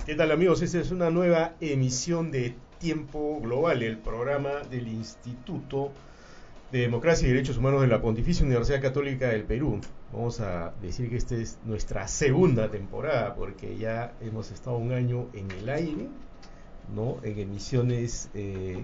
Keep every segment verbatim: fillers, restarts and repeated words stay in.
¿Qué tal, amigos? Esta es una nueva emisión de Tiempo Global, el programa del Instituto de Democracia y Derechos Humanos de la Pontificia Universidad Católica del Perú. Vamos a decir que esta es nuestra segunda temporada, porque ya hemos estado un año en el aire, ¿no? En emisiones eh,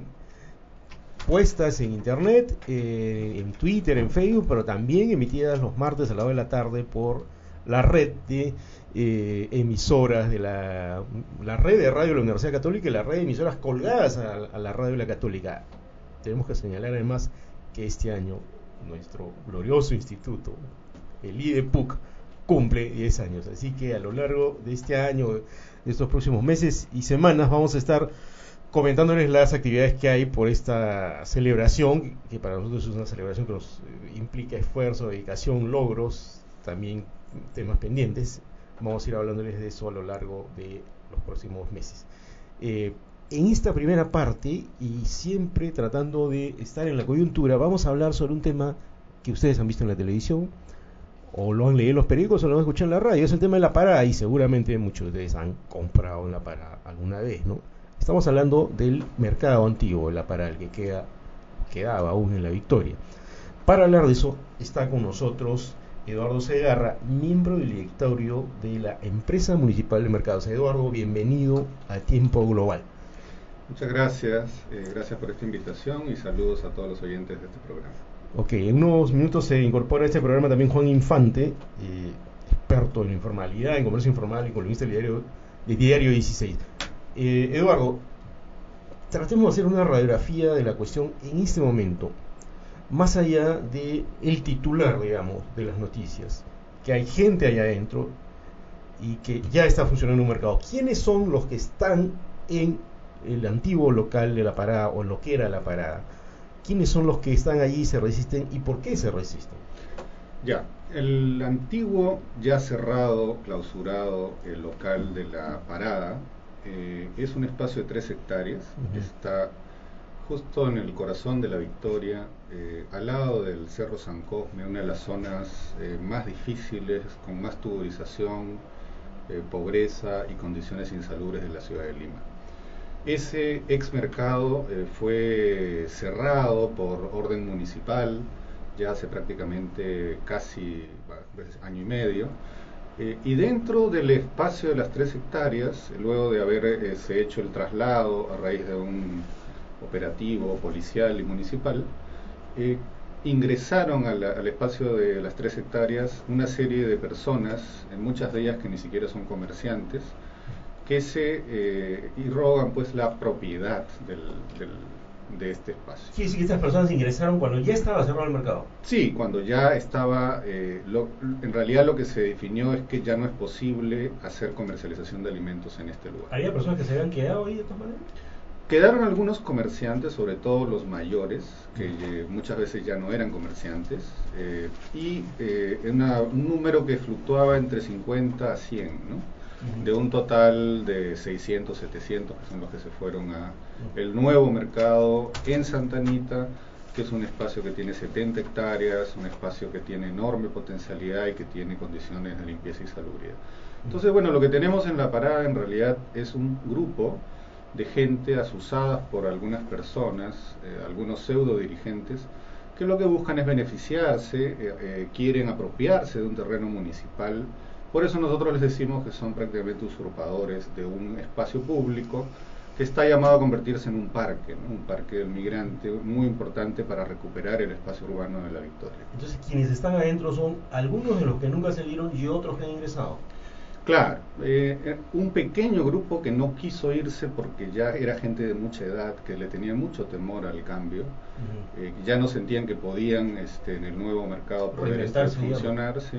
puestas en internet, eh, en Twitter, en Facebook, pero también emitidas los martes a la hora de la tarde por la red de eh, emisoras de la, la red de radio de la Universidad Católica y la red de emisoras colgadas a, a la radio de la Católica. Tenemos que señalar además que este año nuestro glorioso instituto, el I D E P U C, cumple diez años, así que a lo largo de este año, de estos próximos meses y semanas, vamos a estar comentándoles las actividades que hay por esta celebración, que para nosotros es una celebración que nos implica esfuerzo, dedicación, logros, también temas pendientes. Vamos a ir hablándoles de eso a lo largo de los próximos meses. Eh, en esta primera parte, y siempre tratando de estar en la coyuntura, vamos a hablar sobre un tema que ustedes han visto en la televisión, o lo han leído en los periódicos, o lo han escuchado en la radio. Es el tema de la parada, y seguramente muchos de ustedes han comprado en la parada alguna vez, ¿no? Estamos hablando del mercado antiguo de la parada, el que queda, quedaba aún en La Victoria. Para hablar de eso, está con nosotros Eduardo Segarra, miembro del directorio de la Empresa Municipal de Mercados. Eduardo, bienvenido a Tiempo Global. Muchas gracias, eh, gracias por esta invitación y saludos a todos los oyentes de este programa. Ok, en unos minutos se incorpora a este programa también Juan Infante, eh, experto en informalidad, en comercio informal y columnista del diario, de Diario dieciséis. Eh, Eduardo, tratemos de hacer una radiografía de la cuestión en este momento, más allá de el titular, digamos, de las noticias, que hay gente allá adentro y que ya está funcionando un mercado. ¿Quiénes son los que están en el antiguo local de la parada, o lo que era la parada? ¿Quiénes son los que están allí y se resisten, y por qué se resisten? Ya, el antiguo, ya cerrado, clausurado, el local de la parada, eh, es un espacio de tres hectáreas, uh-huh. Está justo en el corazón de La Victoria, eh, al lado del Cerro San Cosme, una de las zonas eh, más difíciles, con más tuburización, eh, pobreza y condiciones insalubres de la ciudad de Lima. Ese ex mercado eh, fue cerrado por orden municipal ya hace prácticamente casi bueno, año y medio, eh, y dentro del espacio de las tres hectáreas, luego de haberse eh, hecho el traslado a raíz de un operativo policial y municipal, eh, ingresaron a la, al espacio de las tres hectáreas una serie de personas, muchas de ellas que ni siquiera son comerciantes, que se eh, irrogan pues la propiedad del, del, de este espacio. ¿Quiere decir que estas personas ingresaron cuando ya estaba cerrado el mercado? Sí, cuando ya estaba, eh, lo, en realidad lo que se definió es que ya no es posible hacer comercialización de alimentos en este lugar. ¿Había personas que se habían quedado ahí de todas maneras? Quedaron algunos comerciantes, sobre todo los mayores, que eh, muchas veces ya no eran comerciantes, eh, y eh, una, un número que fluctuaba entre cincuenta a cien, ¿no? Uh-huh. De un total de seiscientos, setecientos, que son los que se fueron a uh-huh. el nuevo mercado en Santa Anita, que es un espacio que tiene setenta hectáreas, un espacio que tiene enorme potencialidad y que tiene condiciones de limpieza y salubridad. Entonces, bueno, lo que tenemos en la parada en realidad es un grupo de gente asusadas por algunas personas, eh, algunos pseudo dirigentes, que lo que buscan es beneficiarse, eh, eh, quieren apropiarse de un terreno municipal. Por eso nosotros les decimos que son prácticamente usurpadores de un espacio público que está llamado a convertirse en un parque, ¿no? Un parque del migrante muy importante para recuperar el espacio urbano de La Victoria. Entonces, quienes están adentro son algunos de los que nunca salieron y otros que han ingresado. Claro, eh, un pequeño grupo que no quiso irse porque ya era gente de mucha edad, que le tenía mucho temor al cambio, uh-huh. eh, ya no sentían que podían este, en el nuevo mercado poder este, funcionar, sí.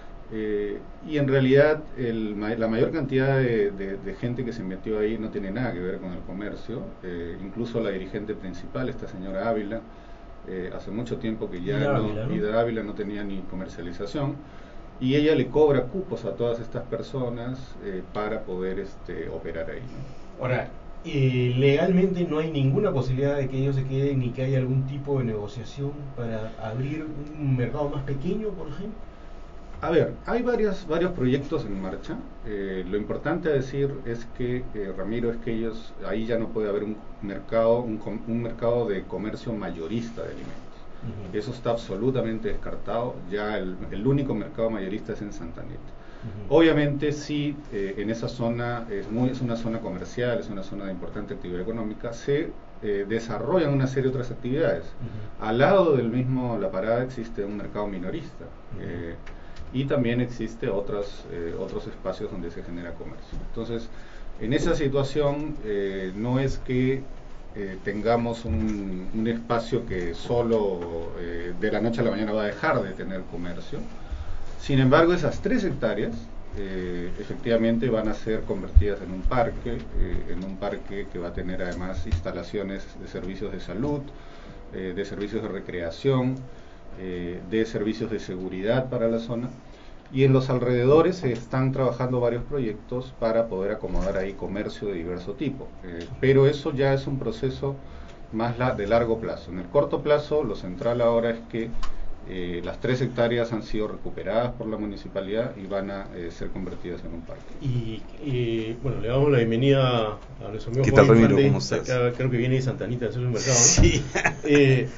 eh, y en realidad el, la mayor cantidad de, de, de gente que se metió ahí no tiene nada que ver con el comercio, eh, incluso la dirigente principal, esta señora Ávila, eh, hace mucho tiempo que ya Ida no, Ávila, ¿no? Ida Ávila no tenía ni comercialización, y ella le cobra cupos a todas estas personas eh, para poder este, operar ahí, ¿no? Ahora, eh, legalmente no hay ninguna posibilidad de que ellos se queden ni que haya algún tipo de negociación para abrir un mercado más pequeño, por ejemplo. A ver, hay varios, varios proyectos en marcha. Eh, lo importante a decir es que, eh, Ramiro, es que ellos, ahí ya no puede haber un mercado, un, un mercado de comercio mayorista de alimentos. Uh-huh. Eso está absolutamente descartado. Ya el, el único mercado mayorista es en Santa Anita. Uh-huh. Obviamente sí, eh, en esa zona es, muy, es una zona comercial, es una zona de importante actividad económica, se eh, desarrollan una serie de otras actividades. Uh-huh. Al lado del mismo La Parada existe un mercado minorista. Uh-huh. eh, y también existe otros, eh, otros espacios donde se genera comercio. Entonces, en esa situación eh, no es que eh, tengamos un, un espacio que solo eh, de la noche a la mañana va a dejar de tener comercio. Sin embargo, esas tres hectáreas eh, efectivamente van a ser convertidas en un parque, eh, en un parque que va a tener además instalaciones de servicios de salud, eh, de servicios de recreación, Eh, de servicios de seguridad para la zona, y en los alrededores se están trabajando varios proyectos para poder acomodar ahí comercio de diverso tipo, eh, pero eso ya es un proceso más la, de largo plazo. En el corto plazo, lo central ahora es que eh, las tres hectáreas han sido recuperadas por la municipalidad y van a eh, ser convertidas en un parque. Y, y bueno, le damos la bienvenida a nuestro amigo ¿Qué tal, Juan Ramiro? Infante, ¿Cómo estás? acá, creo que viene de Santa Anita, del supermercado, ¿no? Sí. eh,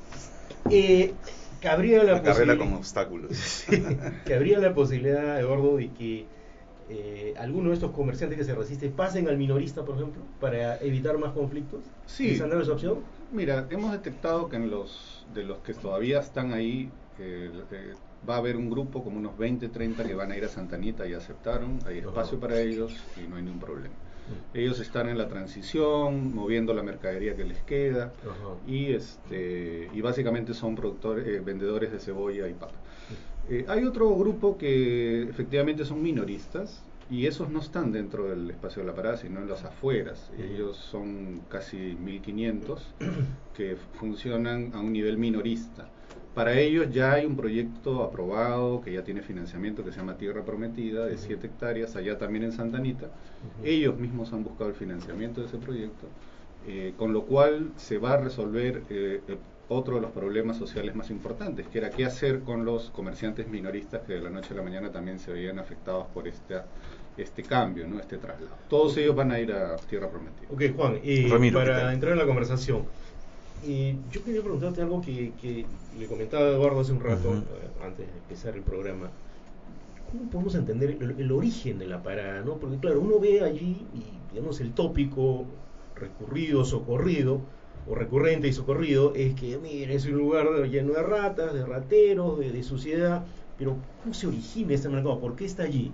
eh, Cabría la, la carrera con obstáculos. Sí, que habría la posibilidad, Eduardo, de que eh, alguno de estos comerciantes que se resisten pasen al minorista, por ejemplo, para evitar más conflictos. Sí. ¿Es esa opción? Mira, hemos detectado que en los de los que todavía están ahí eh, eh, va a haber un grupo, como unos veinte, treinta, que van a ir a Santa Anita y aceptaron, hay espacio uh-huh. para ellos y no hay ningún problema. Uh-huh. Ellos están en la transición, moviendo la mercadería que les queda, uh-huh. y este y básicamente son productores, eh, vendedores de cebolla y papa. Uh-huh. Eh, hay otro grupo que efectivamente son minoristas, y esos no están dentro del espacio de La Parada, sino en las afueras. Uh-huh. Ellos son casi mil quinientos que funcionan a un nivel minorista. Para ellos ya hay un proyecto aprobado que ya tiene financiamiento, que se llama Tierra Prometida, de siete uh-huh. hectáreas, allá también en Santa Anita. Uh-huh. Ellos mismos han buscado el financiamiento de ese proyecto, eh, con lo cual se va a resolver eh, otro de los problemas sociales más importantes, que era qué hacer con los comerciantes minoristas que de la noche a la mañana también se veían afectados por este, este cambio, ¿no? Este traslado. Todos uh-huh. ellos van a ir a Tierra Prometida. Ok, Juan, eh, Ramiro, para entrar en la conversación, Eh, yo quería preguntarte algo que, que le comentaba a Eduardo hace un rato, uh-huh. eh, antes de empezar el programa. ¿Cómo podemos entender el, el origen de La Parada, ¿no? Porque claro, uno ve allí, y, digamos, el tópico recurrido, socorrido, o recurrente y socorrido, es que, mire, es un lugar lleno de ratas, de rateros, de, de suciedad, pero ¿cómo se origina este mercado? ¿Por qué está allí?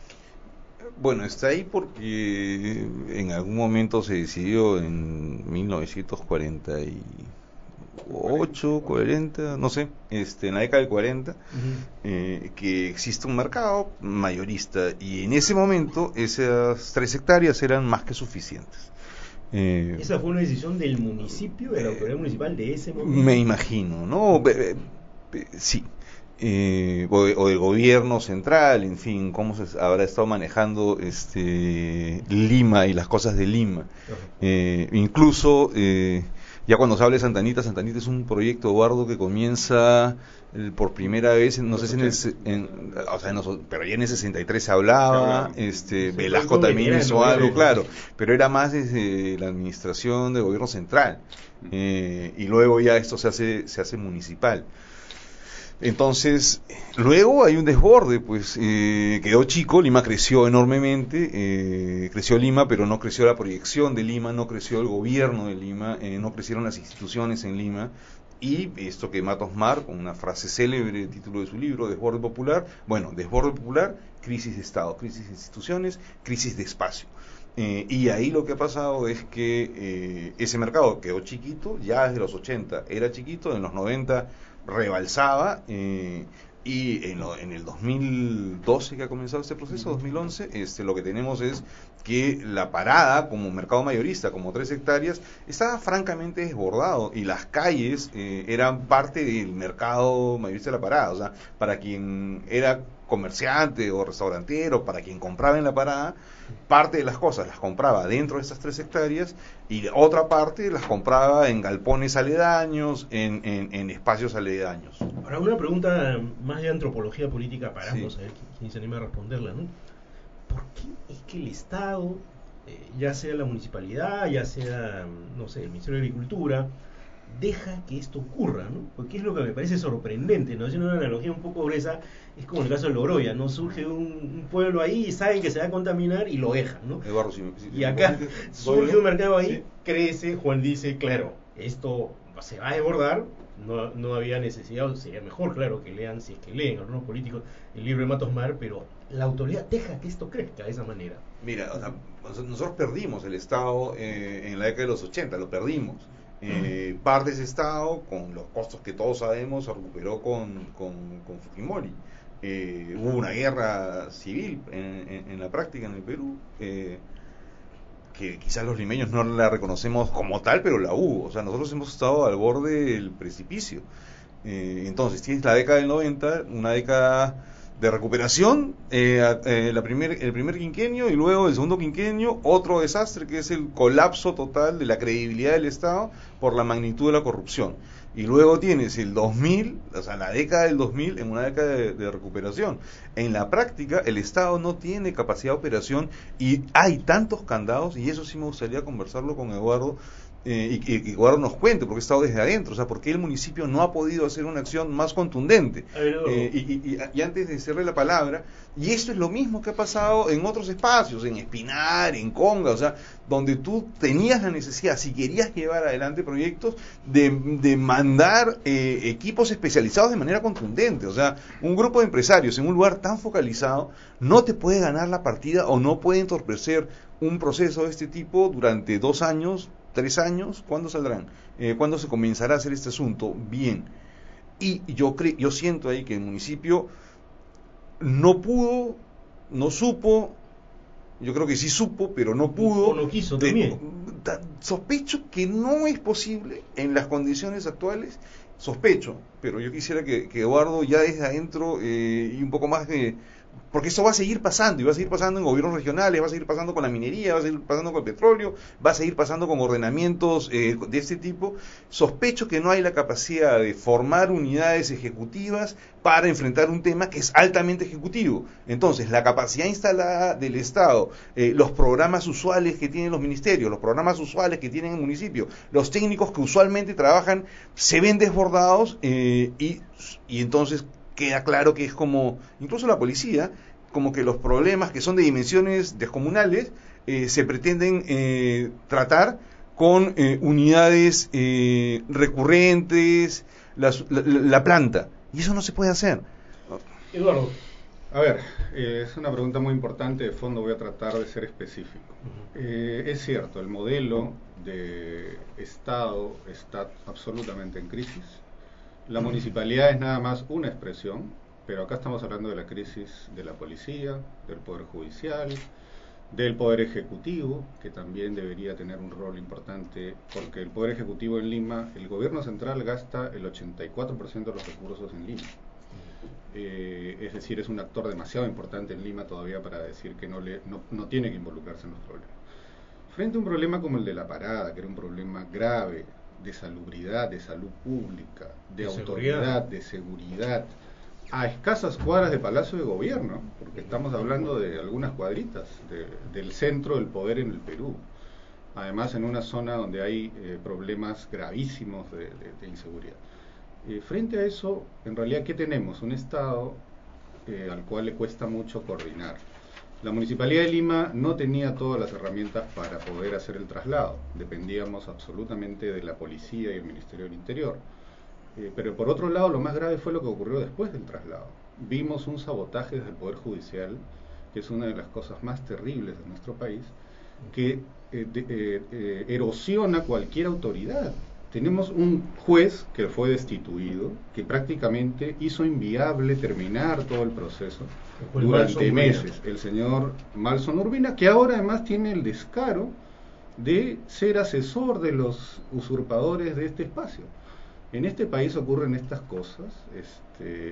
Bueno, está ahí porque en algún momento se decidió en mil novecientos cuarenta y ocho, cuarenta, no sé, este, en la década del cuarenta, uh-huh. eh, que existe un mercado mayorista, y en ese momento esas tres hectáreas eran más que suficientes. Eh, ¿Esa fue una decisión del municipio, de la autoridad eh, municipal de ese momento? Me imagino, ¿no? Eh, eh, sí. Eh, o, o del gobierno central, en fin, cómo se habrá estado manejando este Lima y las cosas de Lima. Uh-huh. Eh, incluso, eh, ya cuando se habla de Santa Anita, Santa Anita es un proyecto, Eduardo, que comienza el, por primera vez, no sé si en el, en, o sea, no, pero ya en el sesenta y tres se hablaba, este, sí, Velasco también hizo algo, no, claro, pero era más desde la administración del gobierno central, eh, y luego ya esto se hace, se hace municipal. Entonces, luego hay un desborde, pues eh, quedó chico, Lima creció enormemente, eh, creció Lima, pero no creció la proyección de Lima, no creció el gobierno de Lima, eh, no crecieron las instituciones en Lima, y esto que Matos Mar, con una frase célebre, el título de su libro, Desborde Popular, bueno, desborde popular, crisis de Estado, crisis de instituciones, crisis de espacio. Eh, y ahí lo que ha pasado es que eh, ese mercado quedó chiquito, ya desde los ochenta era chiquito, en los noventa rebalsaba, eh, y en, lo, en el dos mil doce que ha comenzado este proceso, dos mil once, este, lo que tenemos es que La Parada, como mercado mayorista, como tres hectáreas, estaba francamente desbordado, y las calles eh, eran parte del mercado mayorista de La Parada. O sea, para quien era comerciante o restaurantero, para quien compraba en la parada, parte de las cosas las compraba dentro de estas tres hectáreas y otra parte las compraba en galpones aledaños, en, en, en espacios aledaños. Ahora, una pregunta más de antropología política para Sí. ambos, a ver quién, quién se anima a responderla, ¿no? ¿Por qué es que el Estado, eh, ya sea la municipalidad, ya sea, no sé, el Ministerio de Agricultura, deja que esto ocurra, ¿no? Porque es lo que me parece sorprendente, ¿no? Haciendo una analogía un poco gruesa, es como el caso de Logroña, ¿no? Surge un, un pueblo ahí y saben que se va a contaminar y lo dejan, ¿no? Eduardo, si, si, Y acá si, surge un mercado ahí, sí. crece, Juan dice, claro, esto se va a desbordar, no, no había necesidad, sería mejor, claro, que lean, si es que leen algunos políticos, el libro de Matos Mar, pero la autoridad deja que esto crezca de esa manera. Mira, o sea, nosotros perdimos el Estado eh, en la década de los ochenta, lo perdimos. Eh, parte de ese Estado, con los costos que todos sabemos, se recuperó con, con, con Fujimori. Eh, hubo una guerra civil en, en, en la práctica en el Perú, eh, que quizás los limeños no la reconocemos como tal, pero la hubo. O sea, nosotros hemos estado al borde del precipicio. Eh, entonces, tienes la década del noventa, una década de recuperación, eh, eh, la primer, el primer quinquenio, y luego el segundo quinquenio, otro desastre que es el colapso total de la credibilidad del Estado por la magnitud de la corrupción. Y luego tienes el dos mil, o sea, la década del dos mil en una década de, de recuperación. En la práctica, el Estado no tiene capacidad de operación y hay tantos candados, y eso sí me gustaría conversarlo con Eduardo, Eh, y que Eduardo nos cuente, porque he estado desde adentro, o sea, por qué el municipio no ha podido hacer una acción más contundente. Eh, y, y, y antes de hacerle la palabra, y esto es lo mismo que ha pasado en otros espacios, en Espinar, en Conga, o sea, donde tú tenías la necesidad, si querías llevar adelante proyectos, de, de mandar eh, equipos especializados de manera contundente. O sea, un grupo de empresarios en un lugar tan focalizado no te puede ganar la partida o no puede entorpecer un proceso de este tipo durante dos años, tres años. ¿Cuándo saldrán? Eh, ¿Cuándo se comenzará a hacer este asunto? Bien. Y yo cre yo siento ahí que el municipio no pudo, no supo, yo creo que sí supo, pero no pudo. O no quiso de, también. Da, sospecho que no es posible en las condiciones actuales, sospecho, pero yo quisiera que, que Eduardo ya desde adentro eh, y un poco más de... Porque eso va a seguir pasando, y va a seguir pasando en gobiernos regionales, va a seguir pasando con la minería, va a seguir pasando con el petróleo, va a seguir pasando con ordenamientos eh, de este tipo. Sospecho que no hay la capacidad de formar unidades ejecutivas para enfrentar un tema que es altamente ejecutivo. Entonces, la capacidad instalada del Estado, eh, los programas usuales que tienen los ministerios, los programas usuales que tienen el municipio, los técnicos que usualmente trabajan, se ven desbordados eh, y, y entonces... queda claro que es como, incluso la policía, como que los problemas que son de dimensiones descomunales eh, se pretenden eh, tratar con eh, unidades eh, recurrentes, la, la, la planta, y eso no se puede hacer. Eduardo. A ver, eh, es una pregunta muy importante, de fondo voy a tratar de ser específico. Uh-huh. eh, es cierto, el modelo de Estado está absolutamente en crisis. La municipalidad es nada más una expresión, pero acá estamos hablando de la crisis de la policía, del poder judicial, del poder ejecutivo, que también debería tener un rol importante, porque el poder ejecutivo en Lima, el gobierno central gasta el ochenta y cuatro por ciento de los recursos en Lima. Eh, es decir, es un actor demasiado importante en Lima todavía para decir que no, le, no, no tiene que involucrarse en los problemas. Frente a un problema como el de la parada, que era un problema grave, de salubridad, de salud pública, de, de autoridad, seguridad. de seguridad, a escasas cuadras de Palacio de Gobierno, porque estamos hablando de algunas cuadritas de, del centro del poder en el Perú, además en una zona donde hay eh, problemas gravísimos de, de, de inseguridad. Eh, frente a eso, en realidad, ¿qué tenemos? Un Estado eh, al cual le cuesta mucho coordinar. La Municipalidad de Lima no tenía todas las herramientas para poder hacer el traslado. Dependíamos absolutamente de la policía y el Ministerio del Interior. Eh, pero por otro lado, lo más grave fue lo que ocurrió después del traslado. Vimos un sabotaje desde el Poder Judicial, que es una de las cosas más terribles de nuestro país, que eh, de, eh, eh, erosiona cualquier autoridad. Tenemos un juez que fue destituido, que prácticamente hizo inviable terminar todo el proceso durante meses, el señor Malson Urbina, que ahora además tiene el descaro de ser asesor de los usurpadores de este espacio. En este país ocurren estas cosas, este,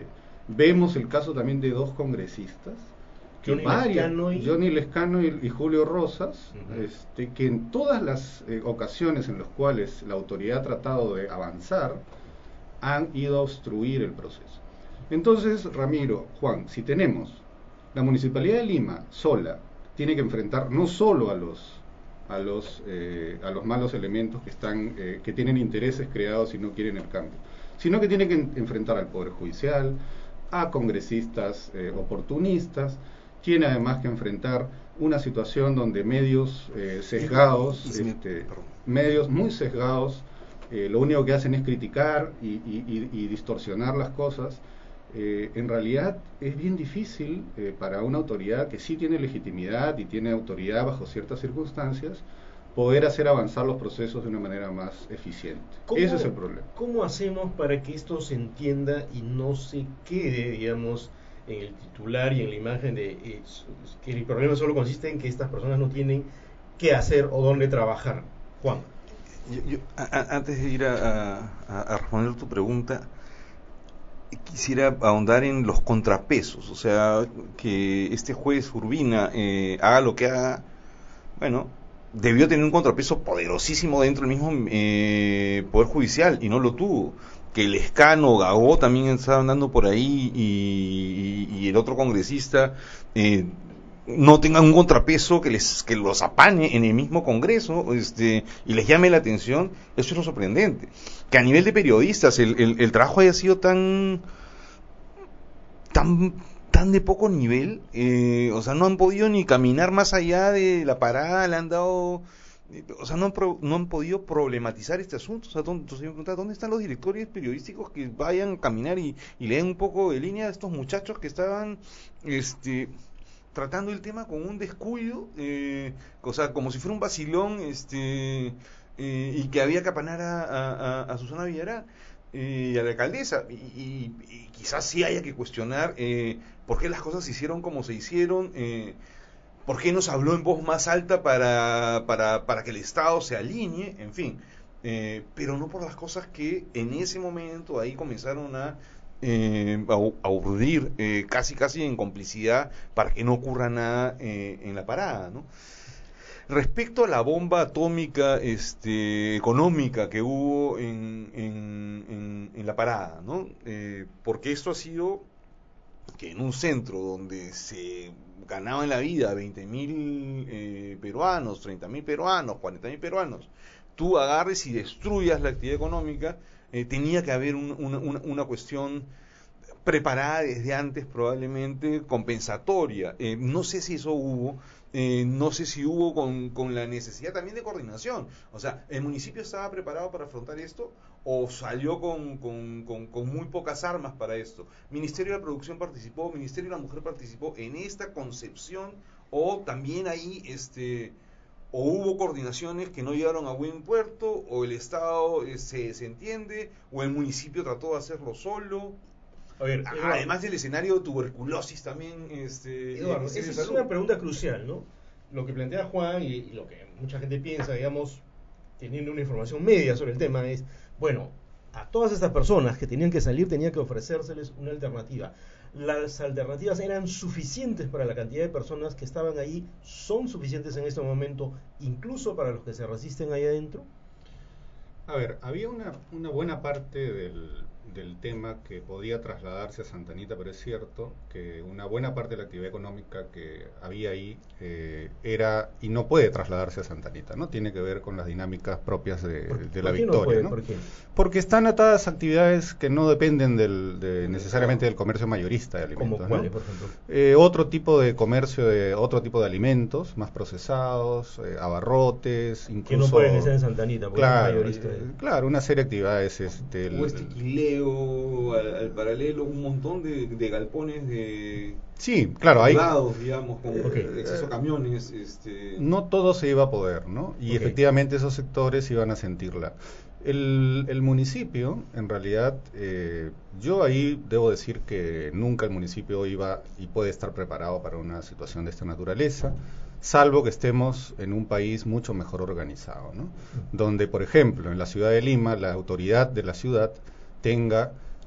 Vemos el caso también de dos congresistas, que Johnny varias, Lescano y... Johnny Lescano y, y Julio Rosas, Uh-huh. este, que en todas las eh, ocasiones en las cuales la autoridad ha tratado de avanzar, han ido a obstruir el proceso. Entonces, Ramiro, Juan, si tenemos la Municipalidad de Lima sola, tiene que enfrentar no solo a los a los eh, a los malos elementos que están eh, que tienen intereses creados y no quieren el cambio, sino que tiene que en, enfrentar al Poder Judicial, a congresistas eh, oportunistas, tiene además que enfrentar una situación donde medios eh, sesgados, este, medios muy sesgados, eh, lo único que hacen es criticar y, y, y, y distorsionar las cosas. Eh, en realidad es bien difícil eh, para una autoridad que sí tiene legitimidad y tiene autoridad bajo ciertas circunstancias, poder hacer avanzar los procesos de una manera más eficiente. Ese es el problema. ¿Cómo hacemos para que esto se entienda y no se quede, digamos, en el titular y en la imagen de eh, que el problema solo consiste en que estas personas no tienen qué hacer o dónde trabajar? Juan. Yo, yo, a, antes de ir a, a, a responder tu pregunta, quisiera ahondar en los contrapesos, o sea, que este juez Urbina eh, haga lo que haga, bueno, debió tener un contrapeso poderosísimo dentro del mismo eh, Poder Judicial y no lo tuvo. Que el Lescano, Gagó también estaba andando por ahí y, y, y el otro congresista eh, no tengan un contrapeso que les que los apañe en el mismo Congreso este y les llame la atención, eso es lo sorprendente. Que a nivel de periodistas el, el, el trabajo haya sido tan tan tan de poco nivel, eh, o sea, no han podido ni caminar más allá de la parada, le han dado, eh, o sea, no han, pro, no han podido problematizar este asunto. O sea, ¿dónde, entonces, ¿dónde están los directores periodísticos que vayan a caminar y, y le den un poco de línea a estos muchachos que estaban este tratando el tema con un descuido, eh, o sea, como si fuera un vacilón, este eh, y que había que apanar a, a, a Susana Villarán eh, y a la alcaldesa, y, y, y quizás sí haya que cuestionar eh, por qué las cosas se hicieron como se hicieron, eh, por qué no se habló en voz más alta para, para, para que el Estado se alinee, en fin, eh, pero no por las cosas que en ese momento ahí comenzaron a Eh, a, a urdir eh, casi casi en complicidad para que no ocurra nada eh, en la parada, ¿no? Respecto a la bomba atómica este, económica que hubo en, en, en, en la parada, ¿no? Eh, porque esto ha sido que en un centro donde se ganaban la vida veinte mil eh, peruanos, treinta mil peruanos, cuarenta mil peruanos, tú agarres y destruyas la actividad económica. Eh, tenía que haber un, una, una, una cuestión preparada desde antes, probablemente compensatoria. Eh, no sé si eso hubo, eh, no sé si hubo con, con la necesidad también de coordinación. O sea, ¿el municipio estaba preparado para afrontar esto o salió con, con, con, con muy pocas armas para esto? ¿Ministerio de la Producción participó? ¿Ministerio de la Mujer participó en esta concepción? ¿O también ahí este... o hubo coordinaciones que no llegaron a buen puerto, o el Estado eh, se desentiende, o el municipio trató de hacerlo solo? A ver, Eduardo, además del escenario de tuberculosis también, este, Eduardo, esa es salud. Una pregunta crucial, ¿no? Lo que plantea Juan y, y lo que mucha gente piensa, digamos, teniendo una información media sobre el tema, es, bueno, a todas estas personas que tenían que salir, tenía que ofrecérseles una alternativa. Las alternativas eran suficientes para la cantidad de personas que estaban ahí, son suficientes en este momento, incluso para los que se resisten ahí adentro. A ver, había una, una buena parte del, del tema que podía trasladarse a Santa Anita, pero es cierto que una buena parte de la actividad económica que había ahí eh, era y no puede trasladarse a Santa Anita, ¿no? Tiene que ver con las dinámicas propias de, de la Victoria, no puede, ¿no? ¿Por qué? Porque están atadas a actividades que no dependen del, de, necesariamente del comercio mayorista de alimentos. ¿Como cuáles, ¿no? por ejemplo? Eh, otro tipo de comercio, de otro tipo de alimentos más procesados, eh, abarrotes, incluso... Que no pueden estar en Santa Anita, porque claro, es mayorista. Eh, claro, una serie de actividades. Este, el, o este quileo, al, al paralelo, un montón de, de galpones de... Sí, claro, hay... digamos, con okay. exceso de camiones. Este... No todo se iba a poder, ¿no? Y okay. efectivamente esos sectores iban a sentirla. El, el municipio, en realidad, eh, yo ahí debo decir que nunca el municipio iba y puede estar preparado para una situación de esta naturaleza, salvo que estemos en un país mucho mejor organizado, ¿no? Donde, por ejemplo, en la ciudad de Lima, la autoridad de la ciudad tenga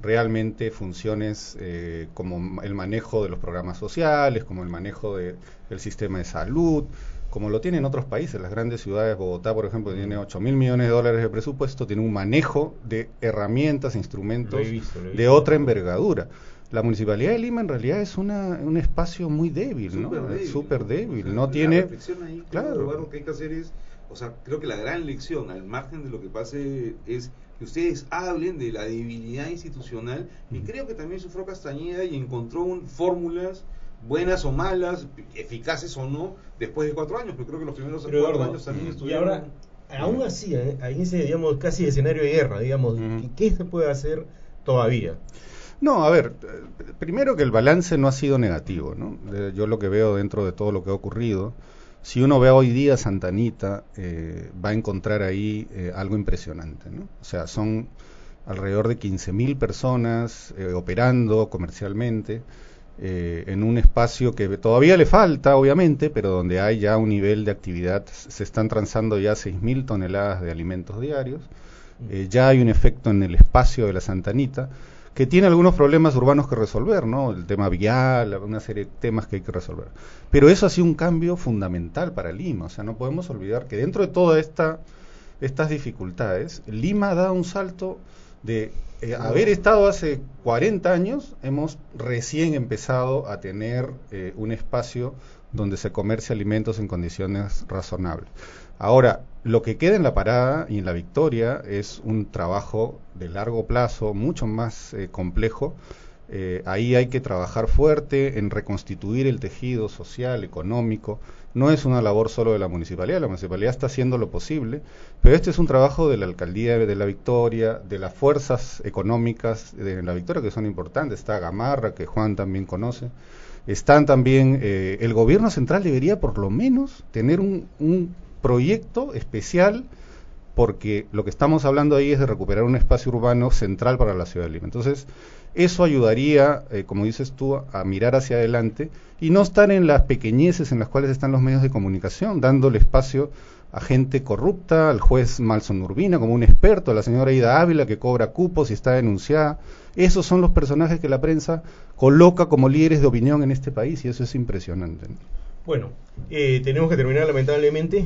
realmente funciones eh, como el manejo de los programas sociales, como el manejo de, del sistema de salud, como lo tienen otros países. Las grandes ciudades, Bogotá, por ejemplo, tiene ocho mil millones de dólares de presupuesto, tiene un manejo de herramientas, instrumentos Lo he visto, lo he visto. de otra envergadura. La Municipalidad de Lima en realidad es una, un espacio muy débil, Súper ¿no? débil, Súper débil, O sea, no la tiene... reflexión ahí, Claro. Eduardo, que hay que hacer es, o sea, creo que la gran lección, al margen de lo que pase, es que ustedes hablen de la debilidad institucional, y Ujú. creo que también sufrió Castañeda y encontró un, fórmulas buenas o malas, eficaces o no, después de cuatro años, pero creo que los primeros Pero, cuatro Eduardo, años también y estuvieron... ahora, aún así, ¿eh? ahí ese, digamos, casi escenario de guerra, digamos, Ujú. ¿qué se puede hacer todavía? No, a ver, eh, primero que el balance no ha sido negativo, ¿no? Eh, yo lo que veo dentro de todo lo que ha ocurrido, si uno ve hoy día Santa Anita, eh, va a encontrar ahí eh, algo impresionante, ¿no? O sea, son alrededor de quince mil personas eh, operando comercialmente eh, en un espacio que todavía le falta, obviamente, pero donde hay ya un nivel de actividad, se están transando ya seis mil toneladas de alimentos diarios, eh, ya hay un efecto en el espacio de la Santa Anita, que tiene algunos problemas urbanos que resolver, ¿no? El tema vial, una serie de temas que hay que resolver. Pero eso ha sido un cambio fundamental para Lima, o sea, no podemos olvidar que dentro de toda esta estas dificultades, Lima ha dado un salto de eh, haber estado hace cuarenta años, hemos recién empezado a tener eh, un espacio donde se comercia alimentos en condiciones razonables. Ahora, lo que queda en la Parada y en la Victoria es un trabajo de largo plazo, mucho más eh, complejo. Eh, ahí hay que trabajar fuerte en reconstituir el tejido social, económico. No es una labor solo de la municipalidad, la municipalidad está haciendo lo posible, pero este es un trabajo de la alcaldía de la Victoria, de las fuerzas económicas de la Victoria, que son importantes. Está Gamarra, que Juan también conoce. Están también, eh, el gobierno central debería por lo menos tener un, un proyecto especial, porque lo que estamos hablando ahí es de recuperar un espacio urbano central para la ciudad de Lima. Entonces, eso ayudaría, eh, como dices tú, a, a mirar hacia adelante y no estar en las pequeñeces en las cuales están los medios de comunicación, dándole espacio a gente corrupta, al juez Malson Urbina como un experto, a la señora Ida Ávila que cobra cupos y está denunciada. Esos son los personajes que la prensa coloca como líderes de opinión en este país y eso es impresionante, ¿no? Bueno, eh, tenemos que terminar lamentablemente,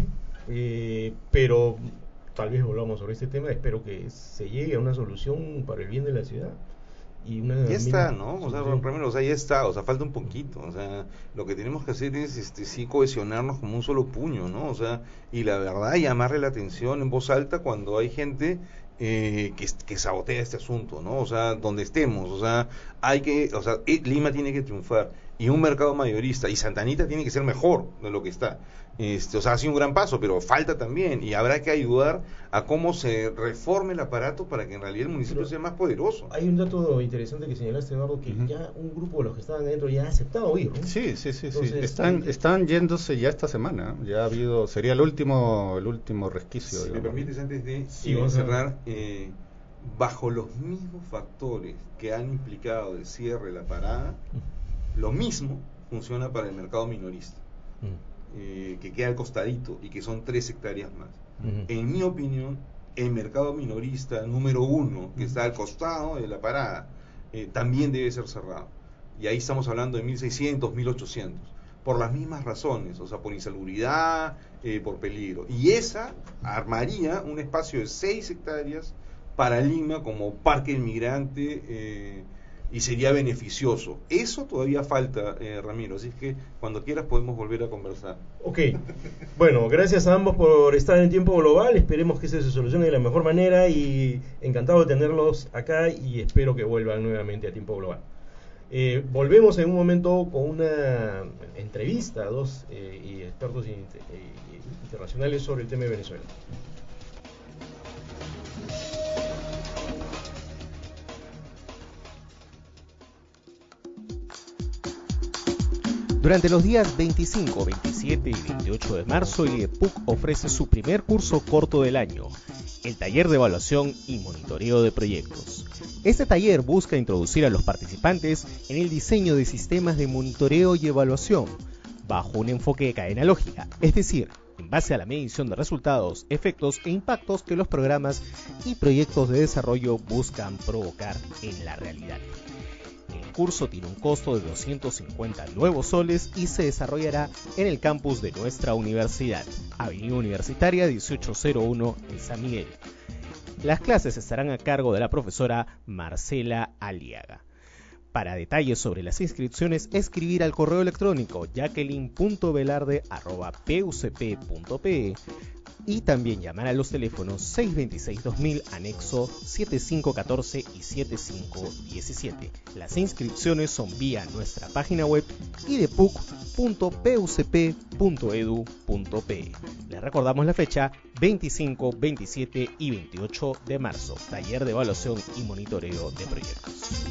eh, pero tal vez volvamos sobre este tema. Espero que se llegue a una solución para el bien de la ciudad. Y una Ya está, misma ¿no? O sea, solución. primero, o sea, ya está, o sea, falta un poquito, o sea, lo que tenemos que hacer es, este, sí cohesionarnos como un solo puño, ¿no? O sea, y la verdad, llamarle la atención en voz alta cuando hay gente eh, que, que sabotea este asunto, ¿no? O sea, donde estemos, o sea, hay que, o sea, eh, Lima tiene que triunfar, y un mercado mayorista, y Santa Anita tiene que ser mejor de lo que está. Este, o sea, ha sido un gran paso, pero falta también, y habrá que ayudar a cómo se reforme el aparato para que en realidad el municipio Pero sea más poderoso. hay un dato interesante que señalaste, Eduardo, que Ujú. ya un grupo de los que estaban adentro ya ha aceptado ir, ¿no? Sí, sí, sí, Entonces, sí. Están, eh, están yéndose ya esta semana. Ya ha habido, sería el último, el último resquicio. Si me digamos. permites, antes de Sí, eh, vamos a- cerrar, eh, bajo los mismos factores que han implicado el cierre de la Parada, lo mismo funciona para el mercado minorista, Mm. eh, que queda al costadito y que son tres hectáreas más. Ujú. En mi opinión, el mercado minorista número uno, que está al costado de la Parada, eh, también debe ser cerrado. Y ahí estamos hablando de mil seiscientos, mil ochocientos, por las mismas razones, o sea, por insalubridad, eh, por peligro. Y esa armaría un espacio de seis hectáreas para Lima como parque inmigrante, eh, y sería beneficioso. Eso todavía falta, eh, Ramiro, así que cuando quieras podemos volver a conversar. Ok, bueno, gracias a ambos por estar en Tiempo Global. Esperemos que se solucione de la mejor manera y encantado de tenerlos acá y espero que vuelvan nuevamente a Tiempo Global. Eh, volvemos en un momento con una entrevista a dos eh, y expertos inter- eh, internacionales sobre el tema de Venezuela. Durante los días veinticinco, veintisiete y veintiocho de marzo, el IEPUC ofrece su primer curso corto del año, el Taller de Evaluación y Monitoreo de Proyectos. Este taller busca introducir a los participantes en el diseño de sistemas de monitoreo y evaluación, bajo un enfoque de cadena lógica, es decir, en base a la medición de resultados, efectos e impactos que los programas y proyectos de desarrollo buscan provocar en la realidad. El curso tiene un costo de doscientos cincuenta nuevos soles y se desarrollará en el campus de nuestra universidad, Avenida Universitaria dieciocho cero uno en San Miguel. Las clases estarán a cargo de la profesora Marcela Aliaga. Para detalles sobre las inscripciones, escribir al correo electrónico jacqueline punto velarde arroba p u c p punto p e y también llamar a los teléfonos seis dos seis dos mil, anexo setenta y cinco catorce y setenta y cinco diecisiete. Las inscripciones son vía nuestra página web i d e p u c punto p u c p punto e d u punto p e. Les recordamos la fecha veinticinco, veintisiete y veintiocho de marzo, taller de evaluación y monitoreo de proyectos.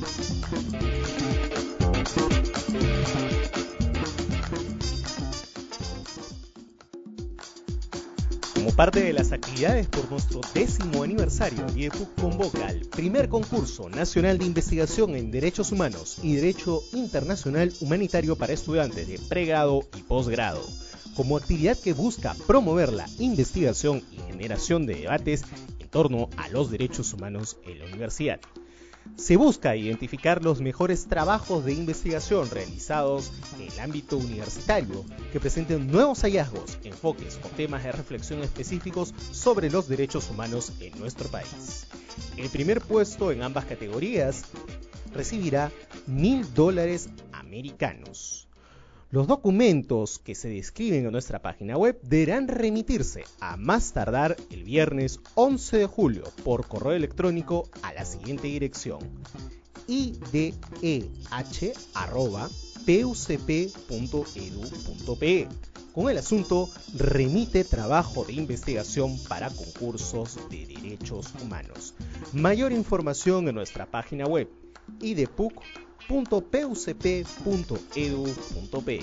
Como parte de las actividades por nuestro décimo aniversario, I D E P U C convoca al primer concurso nacional de investigación en derechos humanos y derecho internacional humanitario para estudiantes de pregrado y posgrado, como actividad que busca promover la investigación y generación de debates en torno a los derechos humanos en la universidad. Se busca identificar los mejores trabajos de investigación realizados en el ámbito universitario que presenten nuevos hallazgos, enfoques o temas de reflexión específicos sobre los derechos humanos en nuestro país. El primer puesto en ambas categorías recibirá mil dólares americanos. Los documentos que se describen en nuestra página web deberán remitirse a más tardar el viernes once de julio por correo electrónico a la siguiente dirección: i d e h arroba p u c p punto e d u punto p e con el asunto "Remite trabajo de investigación para concursos de derechos humanos". Mayor información en nuestra página web i d e p u c punto p u c p punto e d u punto p e.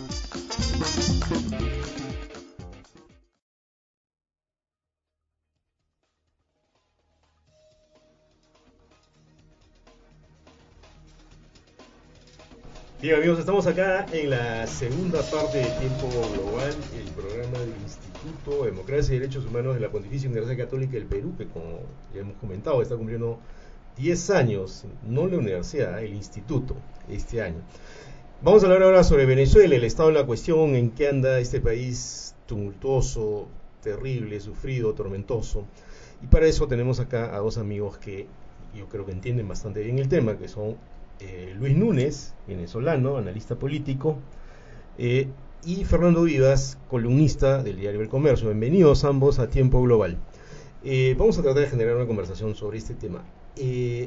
Bien, amigos, estamos acá en la segunda parte de Tiempo Global, el programa del Instituto de Democracia y Derechos Humanos de la Pontificia Universidad Católica del Perú, que, como ya hemos comentado, está cumpliendo diez años, no la universidad, el instituto, este año. Vamos a hablar ahora sobre Venezuela, el estado de la cuestión, en qué anda este país tumultuoso, terrible, sufrido, tormentoso. Y para eso tenemos acá a dos amigos que yo creo que entienden bastante bien el tema, que son eh, Luis Núñez, venezolano, analista político, eh, y Fernando Vivas, columnista del diario El Comercio. Bienvenidos ambos a Tiempo Global. Eh, vamos a tratar de generar una conversación sobre este tema. Eh,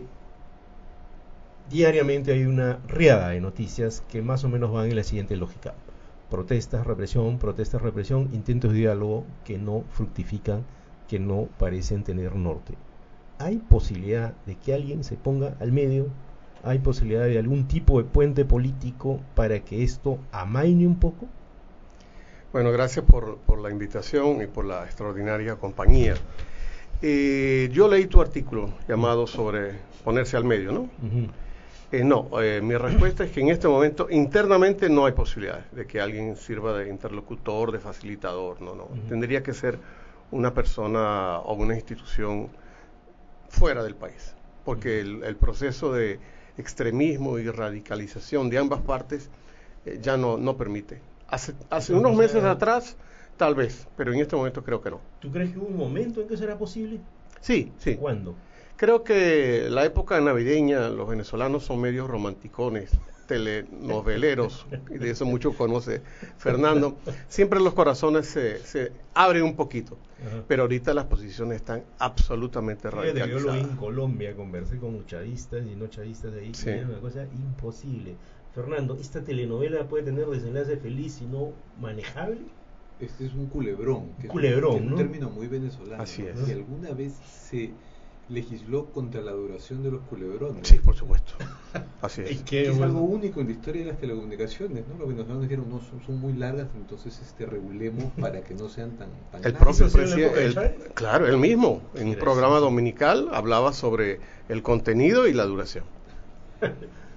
diariamente hay una riada de noticias que más o menos van en la siguiente lógica: protestas, represión, protestas, represión, intentos de diálogo que no fructifican, que no parecen tener norte. ¿Hay posibilidad de que alguien se ponga al medio? ¿Hay posibilidad de algún tipo de puente político para que esto amaine un poco? Bueno, gracias por, por la invitación y por la extraordinaria compañía. Eh, yo leí tu artículo llamado sobre ponerse al medio, ¿no? Uh-huh. Eh, no, eh, mi respuesta es que en este momento internamente no hay posibilidad de que alguien sirva de interlocutor, de facilitador, no, no. Uh-huh. Tendría que ser una persona o una institución fuera del país, porque uh-huh. el, el proceso de extremismo y radicalización de ambas partes eh, ya no, no permite. Hace, hace unos meses atrás, tal vez, pero en este momento creo que no. ¿Tú crees que hubo un momento en que será posible? Sí, sí. ¿Cuándo? Creo que la época navideña, los venezolanos son medios romanticones, telenoveleros, y de eso mucho conoce Fernando. Siempre los corazones se, se abren un poquito, ajá, pero ahorita las posiciones están absolutamente radicalizadas. Yo lo vi en Colombia, conversé con chavistas y no chavistas de ahí, sí, es una cosa imposible. Fernando, ¿esta telenovela puede tener desenlace feliz y no manejable? Este es un culebrón, que culebrón, es un, ¿no? término muy venezolano. Así es. Si alguna vez se legisló contra la duración de los culebrones. Sí, por supuesto. Así es. Es, que es algo único en la historia de las telecomunicaciones, ¿no? Los venezolanos dijeron, no, son, son muy largas, entonces este regulemos para que no sean tan, tan el largas. propio presidente, claro, él mismo, en un programa dominical, hablaba sobre el contenido y la duración.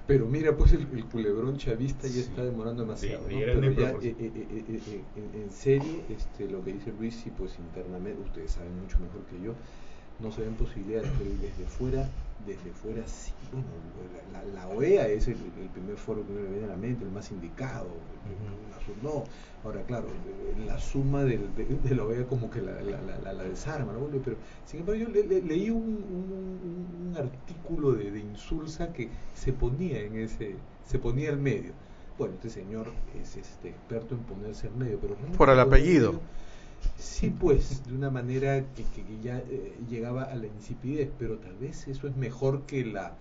Pero mira, pues el, el culebrón chavista ya sí. está demorando demasiado. Sí, ¿no? Pero ya, eh, eh, eh, eh, eh, en serie, este, lo que dice Luis, sí, pues internamente, ustedes saben mucho mejor que yo, no se ven posibilidades, pero desde fuera, desde fuera sí. Bueno, la, la, la O E A es el, el primer foro que uno le viene a la mente, el más indicado. Uh-huh. No, ahora claro, la suma del, de, de la O E A como que la, la, la, la desarma, ¿no? Pero sin embargo yo le, le, leí un, un, un artículo de, de Insulza que se ponía en ese, se ponía al medio. Bueno, este señor es este experto en ponerse al medio, pero no por el apellido. Medio, sí, pues, de una manera que, que, que ya eh, llegaba a la insipidez, pero tal vez eso es mejor que la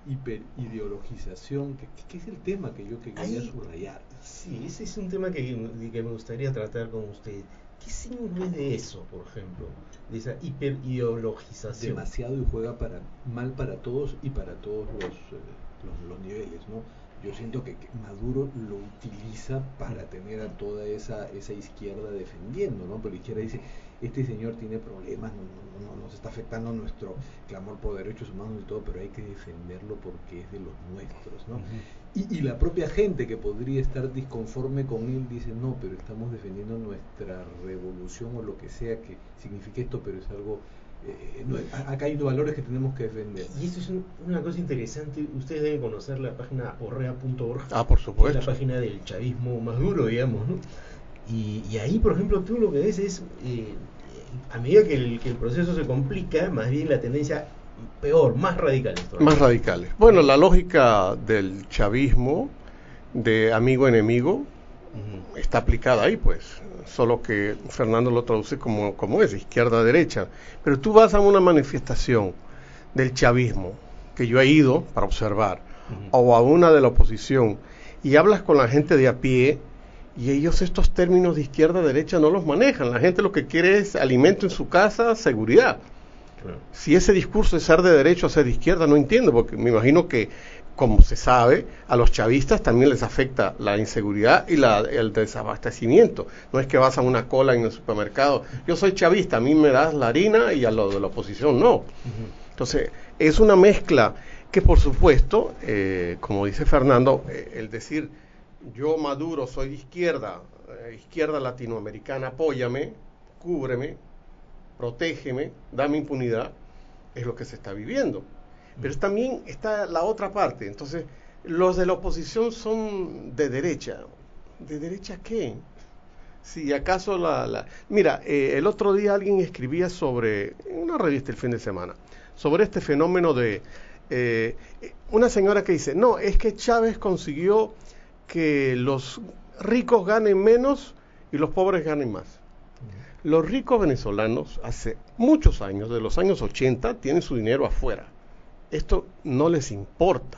hiperideologización, que, que es el tema que yo que quería Ahí, subrayar. Sí, ese es un tema que, que me gustaría tratar con usted. ¿Qué signo es de eso, por ejemplo? De esa hiperideologización. Demasiado y juega para mal para todos y para todos los, eh, los, los niveles, ¿no? Yo siento que, que Maduro lo utiliza para tener a toda esa esa izquierda defendiendo, ¿no? Pero la izquierda dice, este señor tiene problemas, no, no, no, nos está afectando nuestro clamor por derechos humanos y todo, pero hay que defenderlo porque es de los nuestros, ¿no? Uh-huh. Y, y la propia gente que podría estar disconforme con él dice, no, pero estamos defendiendo nuestra revolución o lo que sea que signifique esto, pero es algo... Eh, no, acá hay valores que tenemos que defender. Y esto es un, una cosa interesante. Ustedes deben conocer la página orrea punto org. Ah, por supuesto. Es la página del chavismo más duro, digamos, ¿no? Y, y ahí, por ejemplo, tú lo que ves es, eh, a medida que el, que el proceso se complica, más bien la tendencia peor, más radicales. Más radicales. Bueno, la lógica del chavismo, de amigo-enemigo, uh-huh. está aplicada ahí, pues. Solo que Fernando lo traduce como, como es, izquierda-derecha. Pero tú vas a una manifestación del chavismo, que yo he ido para observar, uh-huh. o a una de la oposición, y hablas con la gente de a pie, y ellos estos términos de izquierda-derecha no los manejan. La gente lo que quiere es alimento en su casa, seguridad. Uh-huh. Si ese discurso de ser de derecha o ser de izquierda, no entiendo, porque me imagino que, como se sabe, a los chavistas también les afecta la inseguridad y la, el desabastecimiento. No es que vas a una cola en el supermercado, yo soy chavista, a mí me das la harina y a lo de la oposición no. Uh-huh. Entonces, es una mezcla que, por supuesto, eh, como dice Fernando, eh, el decir, yo Maduro soy de izquierda, eh, izquierda latinoamericana, apóyame, cúbreme, protégeme, dame impunidad, es lo que se está viviendo. Pero también está la otra parte. Entonces, los de la oposición son de derecha. ¿De derecha qué? Si acaso la... la... Mira, eh, el otro día alguien escribía sobre, en una revista el fin de semana, sobre este fenómeno de... Eh, una señora que dice, no, es que Chávez consiguió que los ricos ganen menos y los pobres ganen más. Los ricos venezolanos hace muchos años, de los años ochenta, tienen su dinero afuera. Esto no les importa.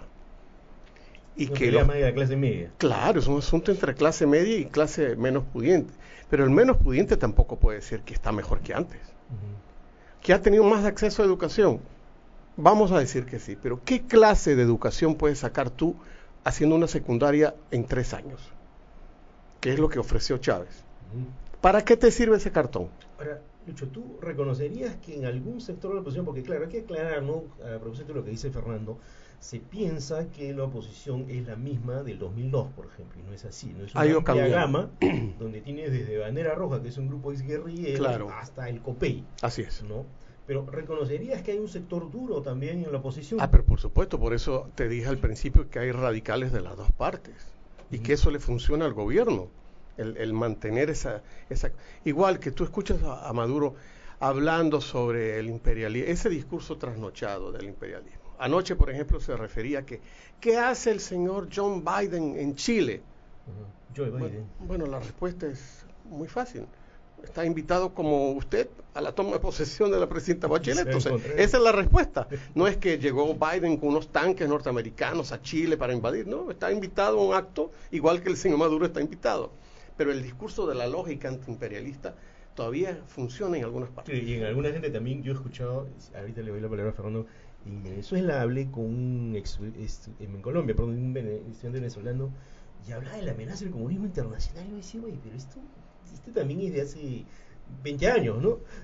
Y no que se los, llama la clase media. Claro, es un asunto entre clase media y clase menos pudiente. Pero el menos pudiente tampoco puede decir que está mejor que antes. Uh-huh. Que ha tenido más acceso a educación. Vamos a decir que sí. Pero ¿qué clase de educación puedes sacar tú haciendo una secundaria en tres años? ¿Qué es lo que ofreció Chávez? Uh-huh. ¿Para qué te sirve ese cartón? Ahora, Lucho, ¿tú reconocerías que en algún sector de la oposición, porque claro, hay que aclarar, ¿no? A propósito de lo que dice Fernando, se piensa que la oposición es la misma del dos mil dos, por ejemplo, y no es así, no es una amplia gama donde tienes desde Bandera Roja, que es un grupo exguerrillero, claro, hasta el COPEI. Así es. ¿No? Pero ¿reconocerías que hay un sector duro también en la oposición? Ah, pero por supuesto, por eso te dije al principio que hay radicales de las dos partes, y uh-huh. que eso le funciona al gobierno. El, el mantener esa, esa... Igual que tú escuchas a, a Maduro hablando sobre el imperialismo, ese discurso trasnochado del imperialismo. Anoche, por ejemplo, se refería a que ¿qué hace el señor John Biden en Chile? Uh-huh. Joe Biden. Bueno, bueno, la respuesta es muy fácil. Está invitado como usted a la toma de posesión de la presidenta Bachelet. Entonces, esa es la respuesta. No es que llegó Biden con unos tanques norteamericanos a Chile para invadir, no, está invitado a un acto igual que el señor Maduro está invitado. Pero el discurso de la lógica antiimperialista todavía funciona en algunas partes. Sí, y en alguna gente también yo he escuchado, ahorita le doy la palabra a Fernando, en Venezuela hablé con un ex, en Colombia, perdón, un estudiante venezolano, y hablaba de la amenaza del comunismo internacional, y yo decía, oye, pero esto, esto también es de hace veinte años, ¿no?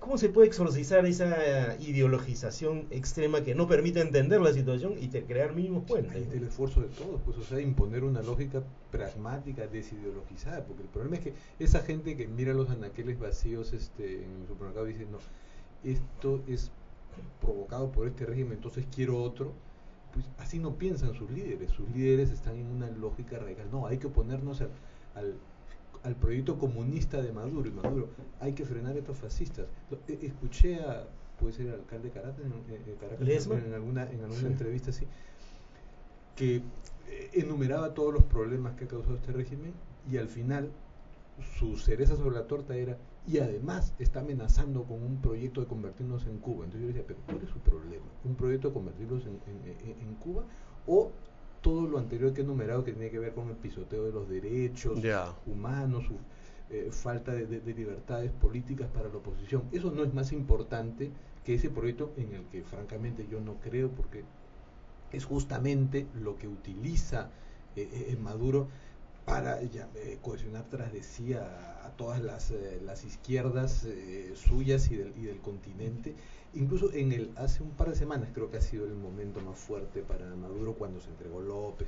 ¿cómo se puede exorcizar esa ideologización extrema que no permite entender la situación y te crear mínimos puentes? Ahí está el esfuerzo de todos, pues, o sea, imponer una lógica pragmática, desideologizada, porque el problema es que esa gente que mira los anaqueles vacíos este, en el supermercado dice, no, esto es provocado por este régimen, entonces quiero otro. Pues así no piensan sus líderes, sus líderes están en una lógica radical. No, hay que oponernos al, al, al proyecto comunista de Maduro, y Maduro, hay que frenar a estos fascistas. Escuché a, puede ser el alcalde de Caracas, en, Caracas, en alguna, en alguna sí. entrevista así, que enumeraba todos los problemas que ha causado este régimen, y al final su cereza sobre la torta era, y además está amenazando con un proyecto de convertirnos en Cuba. Entonces yo decía, pero ¿cuál es su problema? ¿Un proyecto de convertirnos en, en, en Cuba? ¿O todo lo anterior que he enumerado que tiene que ver con el pisoteo de los derechos yeah. humanos, su eh, falta de, de, de libertades políticas para la oposición? Eso no es más importante que ese proyecto en el que francamente yo no creo, porque es justamente lo que utiliza eh, eh, Maduro para ya, eh, cohesionar tras de sí a, a todas las, eh, las izquierdas eh, suyas y del, y del continente. Incluso en el hace un par de semanas creo que ha sido el momento más fuerte para Maduro, cuando se entregó López.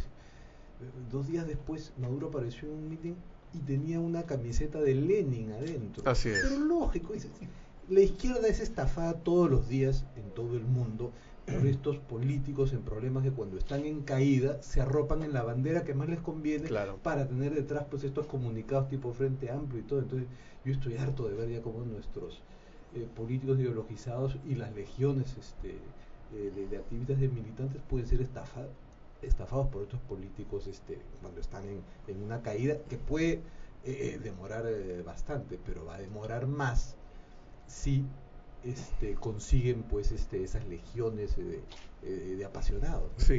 Dos días después Maduro apareció en un meeting y tenía una camiseta de Lenin adentro. Así es. Pero lógico, dice, la izquierda es estafada todos los días en todo el mundo por estos políticos en problemas que cuando están en caída se arropan en la bandera que más les conviene, claro, para tener detrás pues estos comunicados tipo Frente Amplio y todo. Entonces yo estoy harto de ver ya cómo nuestros eh, políticos ideologizados y las legiones este, de, de, de activistas de militantes pueden ser estafados estafados por estos políticos este, cuando están en, en una caída que puede eh, demorar eh, bastante, pero va a demorar más si este, consiguen pues este, esas legiones de, de, de apasionados, ¿no? Sí.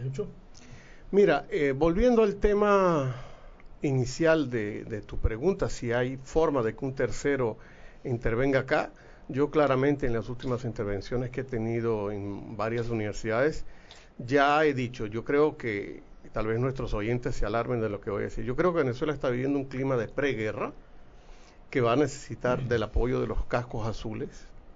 Mira, eh, volviendo al tema inicial de, de tu pregunta, si hay forma de que un tercero intervenga acá, yo claramente en las últimas intervenciones que he tenido en varias universidades, ya he dicho, yo creo que, tal vez nuestros oyentes se alarmen de lo que voy a decir, yo creo que Venezuela está viviendo un clima de preguerra que va a necesitar del apoyo de los cascos azules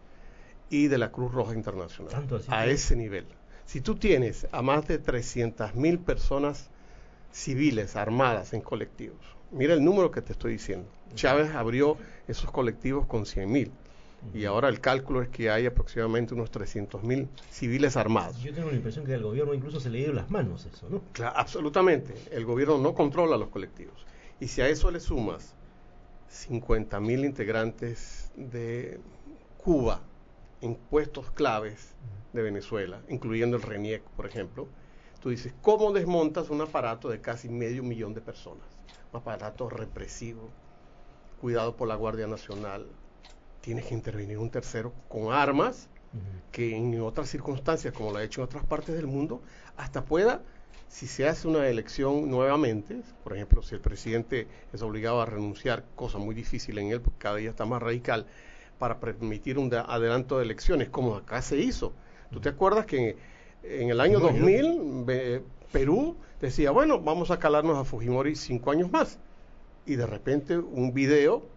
y de la Cruz Roja Internacional, a ese nivel. Si tú tienes a más de trescientas mil personas civiles armadas en colectivos, mira el número que te estoy diciendo, Chávez abrió esos colectivos con cien mil, y ahora el cálculo es que hay aproximadamente unos trescientos mil civiles armados. Yo tengo la impresión que al gobierno incluso se le dio las manos eso, ¿no? Claro, absolutamente, el gobierno no controla los colectivos, y si a eso le sumas cincuenta mil integrantes de Cuba en puestos claves de Venezuela, incluyendo el RENIEC, por ejemplo, tú dices, ¿cómo desmontas un aparato de casi medio millón de personas? Un aparato represivo, cuidado por la Guardia Nacional. Tienes que intervenir un tercero con armas, uh-huh, que en otras circunstancias, como lo ha hecho en otras partes del mundo, hasta pueda, si se hace una elección nuevamente, por ejemplo, si el presidente es obligado a renunciar, cosa muy difícil en él, porque cada día está más radical, para permitir un adelanto de elecciones, como acá se hizo. ¿Tú te acuerdas que en, en el año dos mil be, Perú decía, bueno, vamos a calarnos a Fujimori cinco años más? Y de repente un video uh-huh.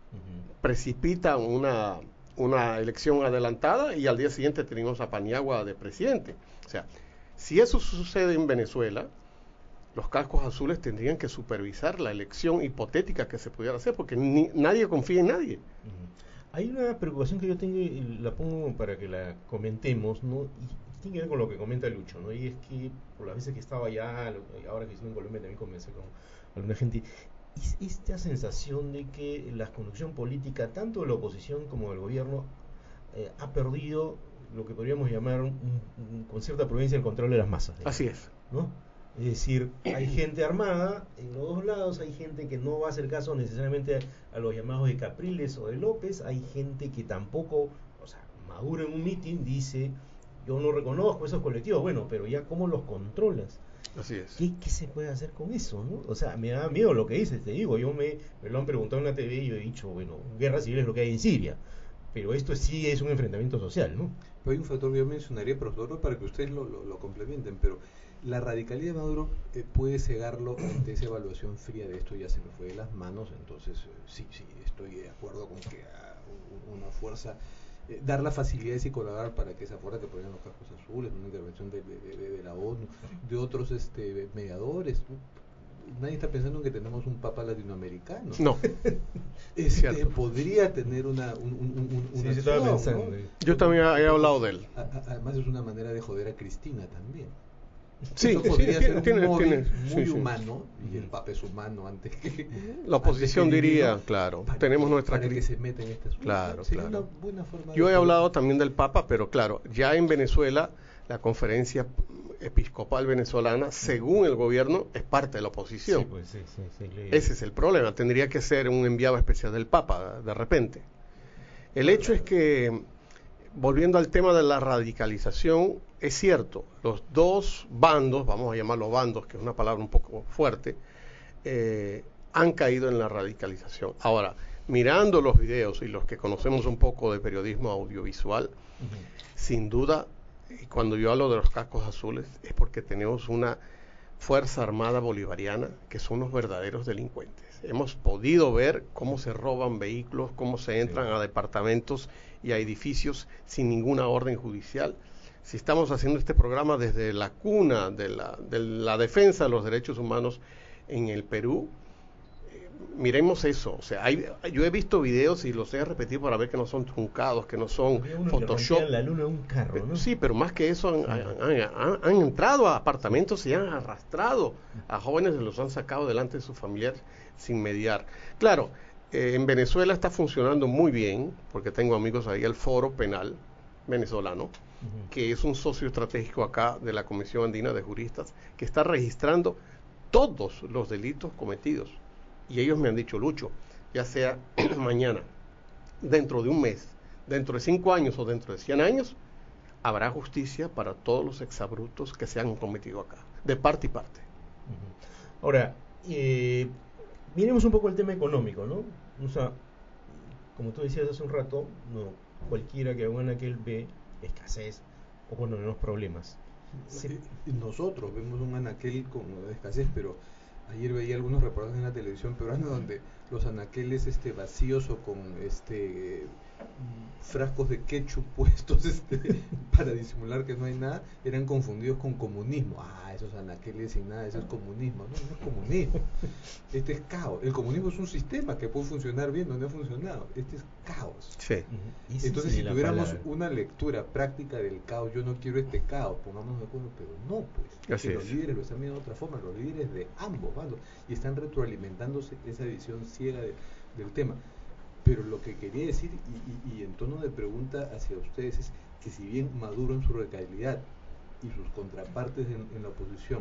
precipita una, una elección adelantada y al día siguiente tenemos a Paniagua de presidente. O sea, si eso sucede en Venezuela, los cascos azules tendrían que supervisar la elección hipotética que se pudiera hacer, porque ni, nadie confía en nadie. Uh-huh. Hay una preocupación que yo tengo y la pongo para que la comentemos, ¿no? Y tiene que ver con lo que comenta Lucho, ¿no? Y es que por las veces que estaba allá, ahora que estoy en Colombia también conversé con alguna gente, es esta sensación de que la conducción política, tanto de la oposición como del gobierno, eh, ha perdido lo que podríamos llamar un, un, con cierta prudencia el control de las masas, digamos, así es, ¿no? Es decir, hay gente armada en los dos lados, hay gente que no va a hacer caso necesariamente a, a los llamados de Capriles o de López, hay gente que tampoco, o sea, Maduro en un mitin dice, yo no reconozco esos colectivos, bueno, pero ya ¿cómo los controlas? Así es. ¿Qué, qué se puede hacer con eso, no? O sea, me da miedo lo que dices, te digo, yo me, me lo han preguntado en la T V y yo he dicho, bueno, guerra civil es lo que hay en Siria, pero esto sí es un enfrentamiento social, ¿no? Pero hay un factor que yo mencionaría, profesor, para que ustedes lo, lo, lo complementen, pero la radicalidad de Maduro eh, puede cegarlo ante esa evaluación fría de esto ya se me fue de las manos, entonces eh, sí, sí, estoy de acuerdo con que uh, una fuerza, eh, dar las facilidades y colaborar para que esa fuerza que ponían los cascos azules, una intervención de, de, de, de la ONU, de otros este, mediadores, ¿no? Nadie está pensando en que tenemos un papa latinoamericano. No. Este, podría tener una, un, un, un, una sí, estaba acción, pensando. ¿no? Yo también he hablado de él. A, a, además es una manera de joder a Cristina también. Sí, Eso sí, podría tiene- ser un tiene- móvil tiene- muy sí, sí. humano, y el papa es humano antes que... La oposición antes que diría, divino, claro, para- tenemos nuestra para que cri- se meta en estas Claro, sería claro. una buena forma de Yo he poder- hablado también del Papa, pero claro, ya en Venezuela la conferencia episcopal venezolana, según el gobierno, es parte de la oposición. Sí, pues, sí, sí, sí, leí. Ese es el problema, tendría que ser un enviado especial del Papa, de repente. El hecho es que, volviendo al tema de la radicalización, es cierto, los dos bandos, vamos a llamarlos bandos, que es una palabra un poco fuerte, eh, han caído en la radicalización. Ahora, mirando los videos y los que conocemos un poco de periodismo audiovisual, Ujú. sin duda, y cuando yo hablo de los cascos azules, es porque tenemos una Fuerza Armada Bolivariana que son los verdaderos delincuentes. Hemos podido ver cómo se roban vehículos, cómo se entran Sí. a departamentos y a edificios sin ninguna orden judicial. Si estamos haciendo este programa desde la cuna de la, de la defensa de los derechos humanos en el Perú, eh, miremos eso. O sea, hay, yo he visto videos y los he repetido para ver que no son truncados, que no son Había uno que Photoshop. rompía la luna de un carro, ¿no? Sí, pero más que eso, han, han- han- han entrado a apartamentos y han arrastrado a jóvenes y los han sacado delante de sus familiares sin mediar. Claro, eh, en Venezuela está funcionando muy bien, porque tengo amigos ahí, el Foro Penal venezolano, Ujú. que es un socio estratégico acá de la Comisión Andina de Juristas, que está registrando todos los delitos cometidos. Y ellos me han dicho, Lucho, ya sea mañana, dentro de un mes, dentro de cinco años o dentro de cien años, habrá justicia para todos los exabruptos que se han cometido acá, de parte y parte. Ujú. Ahora, eh, miremos un poco el tema económico, ¿no? O sea, como tú decías hace un rato, no, cualquiera que haga un aquel ve escasez o cuando menos problemas. Se- Eh, Nosotros vemos un anaquel con escasez, pero ayer veía algunos reportajes en la televisión peruana donde los anaqueles este, vacíos o con este eh, frascos de ketchup puestos este, para disimular que no hay nada, eran confundidos con comunismo. Ah, esos anaqueles sin nada, eso es comunismo. No, no es comunismo. Este es caos. El comunismo es un sistema que puede funcionar bien donde ha funcionado. Este es caos. Sí. Ujú. Esa Entonces, sería si la tuviéramos palabra. una lectura práctica del caos, yo no quiero este caos, pongámonos de acuerdo, pero no, pues. Así que los es. líderes lo están viendo de otra forma, los líderes de ambos bandos, y están retroalimentándose esa visión ciega de- del tema. Pero lo que quería decir, y, y- y en tono de pregunta hacia ustedes, es que si bien Maduro en su radicalidad y sus contrapartes en, en la oposición,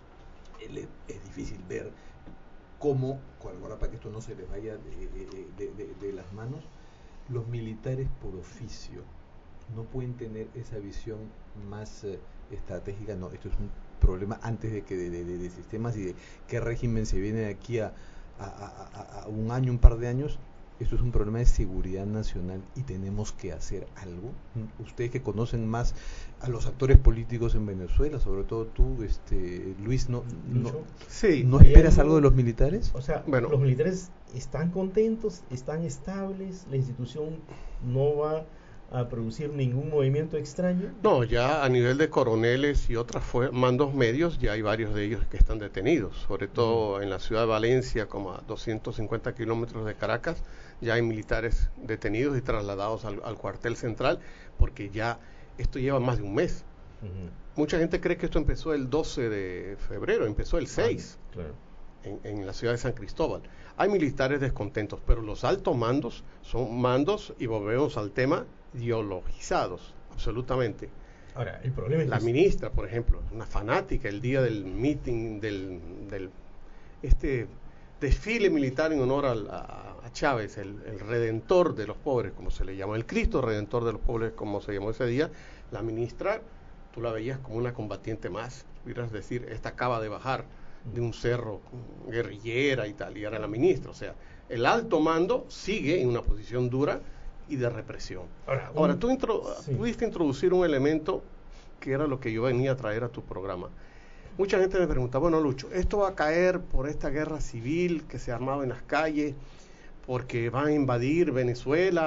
él es, es difícil ver cómo, ahora para que esto no se les vaya de, de- de- de- de las manos, los militares por oficio no pueden tener esa visión más eh, estratégica. No, esto es un problema antes de que de, de- de- de sistemas y de qué régimen se viene de aquí a, a- a- a- a un año, un par de años. Esto es un problema de seguridad nacional y tenemos que hacer algo. Ustedes que conocen más a los actores políticos en Venezuela, sobre todo tú, este Luis, ¿no, no, Lucho. Sí. ¿no ¿Hay esperas algo- algo de los militares? O sea, Bueno. los militares están contentos, están estables, la institución no va a producir ningún movimiento extraño. No, ya a nivel de coroneles y otros mandos medios, ya hay varios de ellos que están detenidos, sobre todo en la ciudad de Valencia, como a doscientos cincuenta kilómetros de Caracas, ya hay militares detenidos y trasladados al, al cuartel central, porque ya esto lleva más de un mes. Ujú. Mucha gente cree que esto empezó el doce de febrero, empezó el seis. Ah, claro. En, en la ciudad de San Cristóbal. Hay militares descontentos, pero los altos mandos son mandos, y volvemos al tema, ideologizados, absolutamente. Ahora, el problema es La que ministra, por ejemplo, es una fanática el día del meeting, del, del este desfile militar en honor al- a, a Chávez, el, el redentor de los pobres, como se le llama, el Cristo redentor de los pobres, como se llamó ese día. La ministra, tú la veías como una combatiente más, pudieras decir, esta acaba de bajar de un cerro guerrillera y tal, y era la ministra. O sea, el alto mando sigue en una posición dura y de represión. Ahora, un- Ahora, tú intro- sí. pudiste introducir un elemento que era lo que yo venía a traer a tu programa. Mucha gente me pregunta, bueno, Lucho, ¿esto va a caer por esta guerra civil que se armaba en las calles, porque van a invadir Venezuela,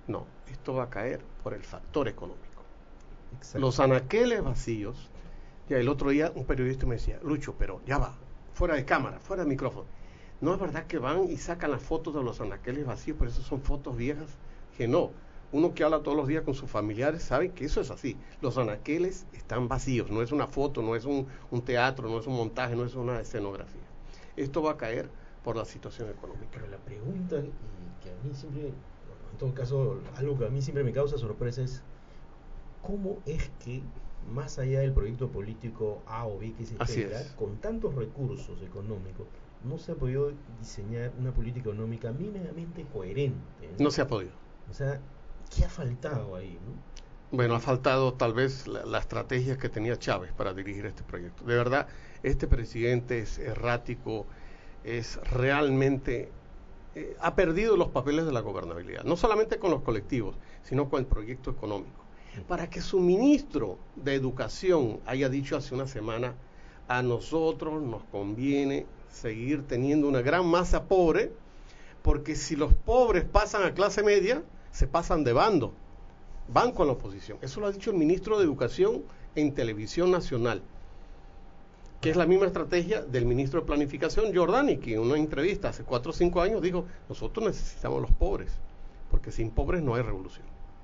No, esto va a caer por el factor económico. Exacto. Los anaqueles vacíos. Ya el otro día un periodista me decía, Lucho, pero ya va, fuera de cámara, fuera de micrófono. ¿No es verdad que van y sacan las fotos de los anaqueles vacíos, pero eso son fotos viejas? Que no. Uno que habla todos los días con sus familiares sabe que eso es así. Los anaqueles están vacíos, no es una foto, no es un, un teatro, no es un montaje, no es una escenografía. Esto va a caer por la situación económica. Pero la pregunta, y que a mí siempre, en todo caso, algo que a mí siempre me causa sorpresa es, ¿cómo es que, más allá del proyecto político A o B que se Así tenga, es. con tantos recursos económicos, no se ha podido diseñar una política económica mínimamente coherente? No se ha podido. O sea, ¿qué ha faltado ahí, no? Bueno, ha faltado tal vez la, la estrategia que tenía Chávez para dirigir este proyecto. De verdad, este presidente es errático, es realmente... Eh, ha perdido los papeles de la gobernabilidad, no solamente con los colectivos, sino con el proyecto económico. Para que su ministro de Educación haya dicho hace una semana, a nosotros nos conviene seguir teniendo una gran masa pobre, porque si los pobres pasan a clase media, se pasan de bando, van con la oposición. Eso lo ha dicho el ministro de Educación en Televisión Nacional, que es la misma estrategia del ministro de Planificación, Giordani, que en una entrevista hace cuatro o cinco años dijo, nosotros necesitamos los pobres, porque sin pobres no hay revolución.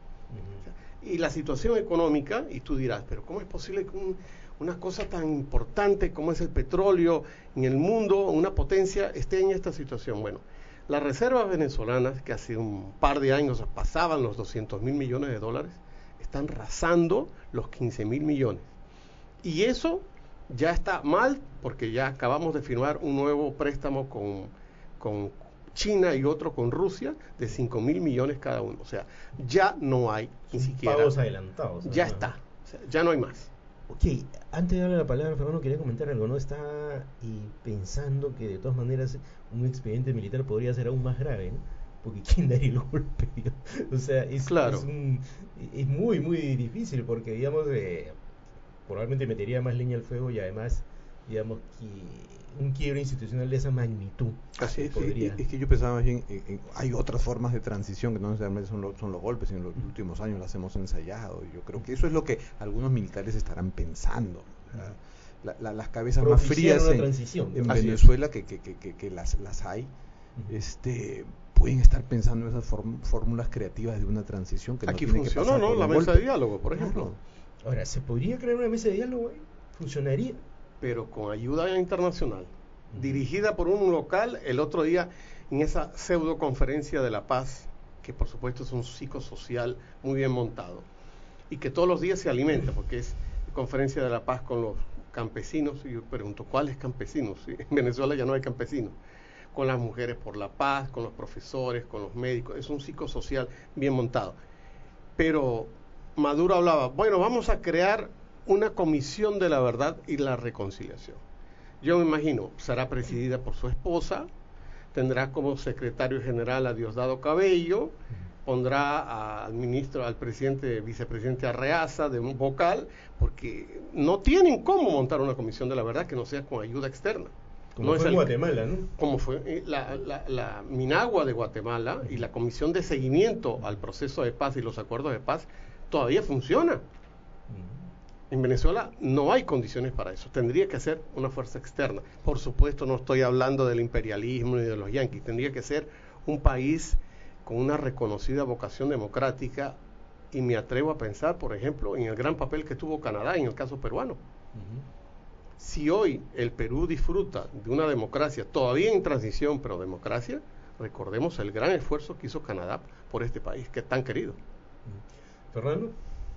Y la situación económica, y tú dirás, pero ¿cómo es posible que un, una cosa tan importante como es el petróleo en el mundo, una potencia, esté en esta situación? Bueno, las reservas venezolanas, que hace un par de años pasaban los doscientos mil millones de dólares, están rasando los quince mil millones. Y eso ya está mal, porque ya acabamos de firmar un nuevo préstamo con, con China y otro con Rusia de cinco mil millones cada uno. O sea, ya no hay ni siquiera... Pagos adelantados. Ya ¿no? está. O sea, ya no hay más. Ok, antes de darle la palabra, Fernando, quería comentar algo, ¿no? Está y pensando que de todas maneras un expediente militar podría ser aún más grave, ¿no? Porque ¿quién daría el golpe? O sea, es, Claro. es, un, es muy, muy difícil porque, digamos, eh, probablemente metería más leña al fuego y además, digamos, que un quiebre institucional de esa magnitud Así es, podría... es, es que yo pensaba más bien, en, en, hay otras formas de transición que no necesariamente son, lo, son los golpes, sino en los últimos años las hemos ensayado. Y yo creo que eso es lo que algunos militares estarán pensando. ¿Verdad? La, la, las cabezas más Propiciar frías una en, transición. en Así Venezuela, que, que, que, que, que las, las hay, Ujú. este, pueden estar pensando en esas form, fórmulas creativas de una transición que Aquí no tiene que funcionó, pasar ¿no? por La un mesa golpe. de diálogo, por ejemplo. Claro. Ahora, ¿se podría crear una mesa de diálogo ahí? ¿Funcionaría? Pero con ayuda internacional, dirigida por un local el otro día en esa pseudo conferencia de la paz, que por supuesto es un psicosocial muy bien montado, y que todos los días se alimenta, porque es conferencia de la paz con los campesinos, y yo pregunto, ¿cuáles campesinos? Sí, en Venezuela ya no hay campesinos, con las mujeres por la paz, con los profesores, con los médicos, es un psicosocial bien montado. Pero Maduro hablaba, bueno, vamos a crear una comisión de la verdad y la reconciliación. Yo me imagino, será presidida por su esposa, tendrá como secretario general a Diosdado Cabello, pondrá a- al ministro, al presidente, vicepresidente Arreaza de un vocal, porque no tienen cómo montar una comisión de la verdad que no sea con ayuda externa. Como No es fue en el- Guatemala, ¿no? Como fue eh, la, la, la Minagua de Guatemala y la comisión de seguimiento al proceso de paz y los acuerdos de paz todavía funciona. En Venezuela no hay condiciones para eso, tendría que ser una fuerza externa. Por supuesto no estoy hablando del imperialismo ni de los yanquis, tendría que ser un país con una reconocida vocación democrática, y me atrevo a pensar, por ejemplo, en el gran papel que tuvo Canadá en el caso peruano. Si hoy el Perú disfruta de una democracia, todavía en transición, pero democracia, recordemos el gran esfuerzo que hizo Canadá por este país, que es tan querido. Fernando.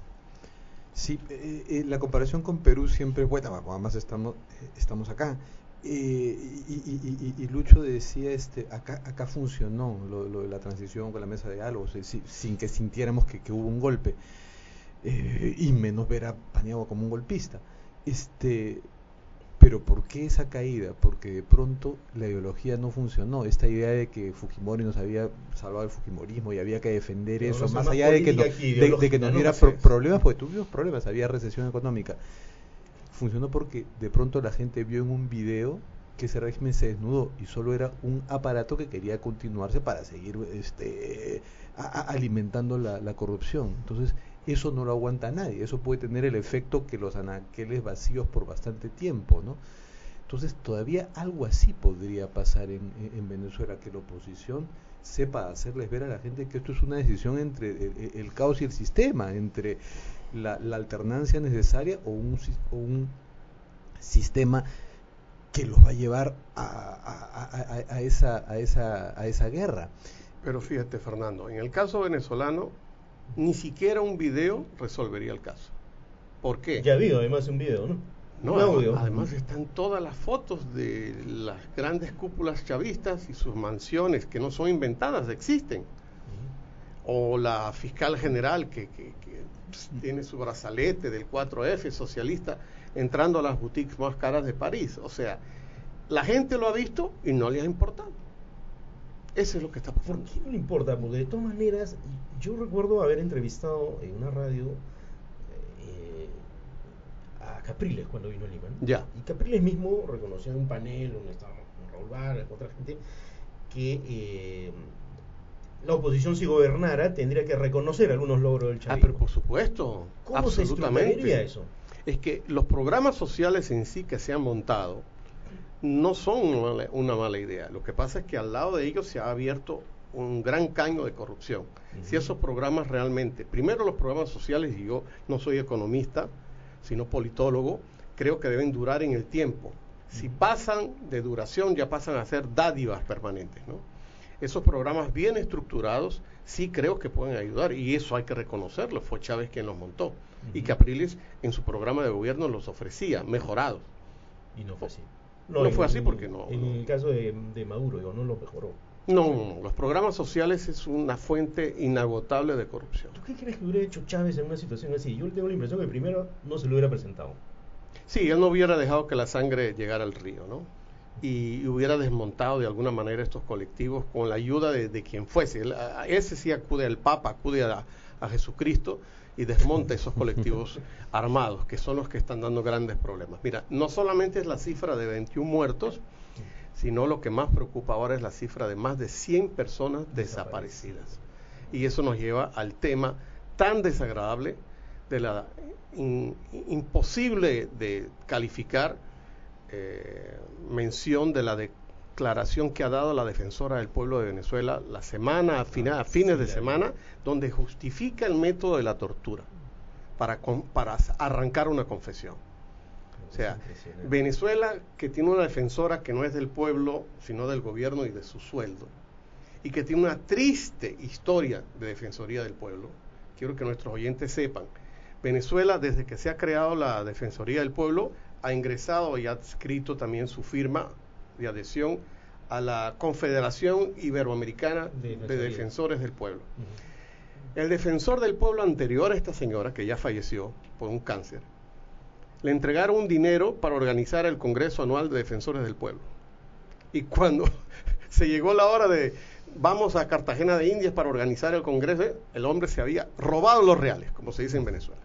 Sí, eh, eh, la comparación con Perú siempre es buena, bueno, además estamos, eh, estamos acá. Eh, y, y, y, y Lucho decía, este, acá, acá funcionó lo, lo de la transición con la mesa de diálogo, si, si, sin que sintiéramos que, que hubo un golpe, eh, y menos ver a Paniagua como un golpista. Este, pero ¿por qué esa caída? Porque de pronto la ideología no funcionó. Esta idea de que Fujimori nos había salvado el fujimorismo y había que defender Pero eso, no son más más allá de que, no, política que de, de que ideológica, no ¿no? hubiera Así pro- es. problemas, porque tuvimos problemas, había recesión económica. Funcionó porque de pronto la gente vio en un video que ese régimen se desnudó y solo era un aparato que quería continuarse para seguir este, a, a, alimentando la, la corrupción. Entonces, eso no lo aguanta nadie, eso puede tener el efecto que los anaqueles vacíos por bastante tiempo, ¿no? Entonces, todavía algo así podría pasar en, en Venezuela, que la oposición sepa hacerles ver a la gente que esto es una decisión entre el, el caos y el sistema, entre la, la alternancia necesaria o un, o un sistema que los va a llevar a, a, a, a, esa, a, esa, a esa guerra. Pero fíjate, Fernando, en el caso venezolano, ni siquiera un video resolvería el caso. ¿Por qué? Ya ha habido además un video, ¿no? No, un audio. Además están todas las fotos de las grandes cúpulas chavistas y sus mansiones, que no son inventadas, existen. Uh-huh. O la fiscal general que, que, que pues, tiene su brazalete del cuatro F socialista entrando a las boutiques más caras de París. O sea, la gente lo ha visto y no le ha importado. Eso es lo que está pasando. ¿Por qué no le importa? Porque de todas maneras, yo recuerdo haber entrevistado en una radio eh, a Capriles cuando vino a Lima, ¿no? Ya. Y Capriles mismo reconoció en un panel donde estábamos con Raúl Vargas, con otra gente, que eh, la oposición, si gobernara, tendría que reconocer algunos logros del chavismo. Ah, pero por supuesto. ¿Cómo se estructuraría eso? Es que los programas sociales en sí que se han montado no son una mala, una mala idea. Lo que pasa es que al lado de ellos se ha abierto un gran caño de corrupción. Uh-huh. Si esos programas realmente, primero los programas sociales, y yo no soy economista, sino politólogo, creo que deben durar en el tiempo. Si pasan de duración, ya pasan a ser dádivas permanentes, ¿no? Esos programas bien estructurados sí creo que pueden ayudar, y eso hay que reconocerlo. Fue Chávez quien los montó. Uh-huh. Y Capriles en su programa de gobierno los ofrecía, mejorados. Y no fue así. No, no fue así porque no. En no. el caso de, de Maduro, digo, no lo mejoró. No, no, los programas sociales es una fuente inagotable de corrupción. ¿Tú qué crees que hubiera hecho Chávez en una situación así? Yo tengo la impresión que primero no se lo hubiera presentado. Sí, él no hubiera dejado que la sangre llegara al río, ¿no? Y hubiera desmontado de alguna manera estos colectivos con la ayuda de, de quien fuese. Él, a ese sí acude al Papa, acude a, a Jesucristo y desmonta esos colectivos armados, que son los que están dando grandes problemas. Mira, no solamente es la cifra de veintiún muertos, sino lo que más preocupa ahora es la cifra de más de cien personas desaparecidas. Y eso nos lleva al tema tan desagradable de la in, imposible de calificar eh, mención de la declaración que ha dado la defensora del pueblo de Venezuela la semana, a, fina, a fines de semana, donde justifica el método de la tortura para, para arrancar una confesión. O sea, Venezuela, que tiene una defensora que no es del pueblo, sino del gobierno y de su sueldo, y que tiene una triste historia de defensoría del pueblo. Quiero que nuestros oyentes sepan, Venezuela, desde que se ha creado la Defensoría del Pueblo, ha ingresado y ha adscrito también su firma de adhesión a la Confederación Iberoamericana de, de Defensores del Pueblo. Uh-huh. El defensor del pueblo anterior a esta señora, que ya falleció por un cáncer, le entregaron un dinero para organizar el Congreso Anual de Defensores del Pueblo. Y cuando se llegó la hora de vamos a Cartagena de Indias para organizar el Congreso, el hombre se había robado los reales, como se dice en Venezuela.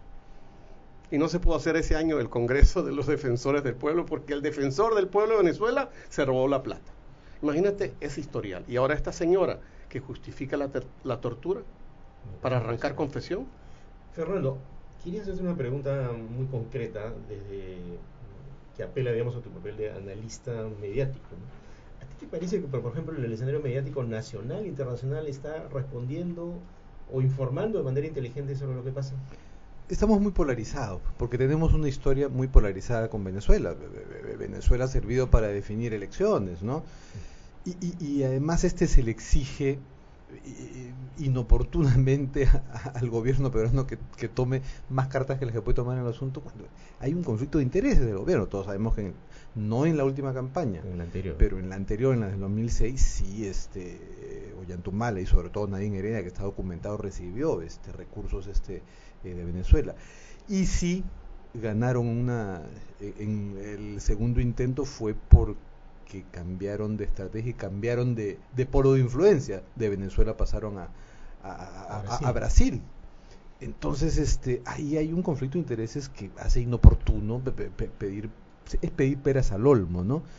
Y no se pudo hacer ese año el Congreso de los Defensores del Pueblo porque el defensor del pueblo de Venezuela se robó la plata. Imagínate ese historial. Y ahora esta señora que justifica la, ter- la tortura para arrancar confesión. Fernando, quería hacerte una pregunta muy concreta desde que apela, digamos, a tu papel de analista mediático, ¿no? ¿A ti te parece que, por ejemplo, el escenario mediático nacional e internacional está respondiendo o informando de manera inteligente sobre lo que pasa? Estamos muy polarizados, porque tenemos una historia muy polarizada con Venezuela. Venezuela ha servido para definir elecciones, ¿no? Y, y, y además este se le exige inoportunamente a, a, al gobierno peruano que, que tome más cartas que las que puede tomar en el asunto cuando hay un conflicto de intereses del gobierno. Todos sabemos que en, no en la última campaña, en la anterior, pero en la anterior, en la del dos mil seis, sí, este, Ollantumala y sobre todo Nadine Heredia, que está documentado, recibió este recursos este eh, de Venezuela. Y sí ganaron una, en el segundo intento fue por que cambiaron de estrategia y cambiaron de, de polo de influencia. De Venezuela pasaron a, a, a, a, Brasil. a Brasil. Entonces, este, ahí hay un conflicto de intereses que hace inoportuno pe, pe, pedir, es pedir peras al olmo, ¿no?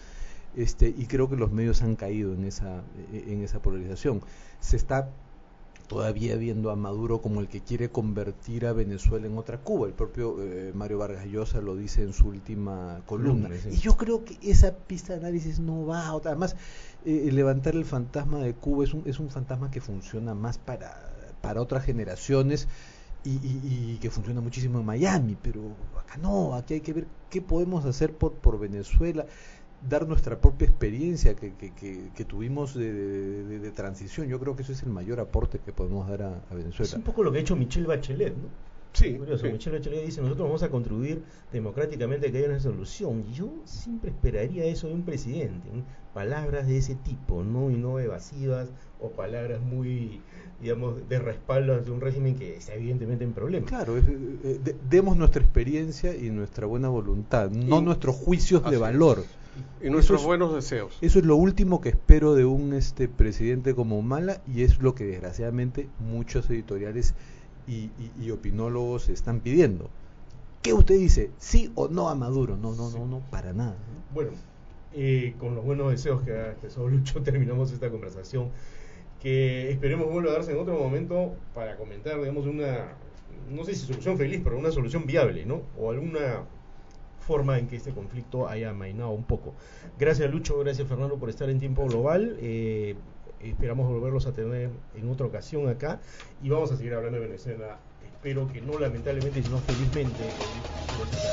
este, y creo que los medios han caído en esa, en esa polarización. Se está todavía viendo a Maduro como el que quiere convertir a Venezuela en otra Cuba. El propio eh, Mario Vargas Llosa lo dice en su última columna. Mm, sí. Y yo creo que esa pista de análisis no va a otra. Además, eh, levantar el fantasma de Cuba es un, es un fantasma que funciona más para, para otras generaciones y, y, y que funciona muchísimo en Miami, pero acá no, aquí hay que ver qué podemos hacer por, por Venezuela, dar nuestra propia experiencia que, que, que, que tuvimos de, de, de, de transición. Yo creo que eso es el mayor aporte que podemos dar a, a Venezuela. Es un poco lo que ha hecho Michelle Bachelet, ¿no? Sí, Curioso, sí. Michelle Bachelet dice, nosotros vamos a contribuir democráticamente que haya una solución. Y yo siempre esperaría eso de un presidente, ¿no? Palabras de ese tipo, ¿no? Y no evasivas o palabras muy, digamos, de respaldo ante un régimen que está evidentemente en problemas. Claro, es, eh, de, demos nuestra experiencia y nuestra buena voluntad, no Y- nuestros juicios de así valor. es. Y nuestros Eso es- buenos deseos. Eso es lo último que espero de un este presidente como Humala, y es lo que desgraciadamente muchos editoriales y, y, y opinólogos están pidiendo. ¿Qué usted dice? ¿Sí o no a Maduro? No, no, no, no, para nada, ¿no? Bueno, eh, con los buenos deseos que ha expresado Lucho, terminamos esta conversación, que esperemos vuelva a darse en otro momento para comentar, digamos, una, no sé si solución feliz, pero una solución viable, ¿no? O alguna forma en que este conflicto haya amainado un poco. Gracias Lucho, gracias Fernando por estar en Tiempo Global. Eh, esperamos volverlos a tener en otra ocasión acá y vamos a seguir hablando de Venezuela. Espero que no lamentablemente, sino felizmente.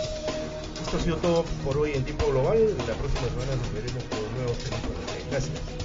Esto ha sido todo por hoy en Tiempo Global. La próxima semana nos veremos con nuevos temas. Gracias.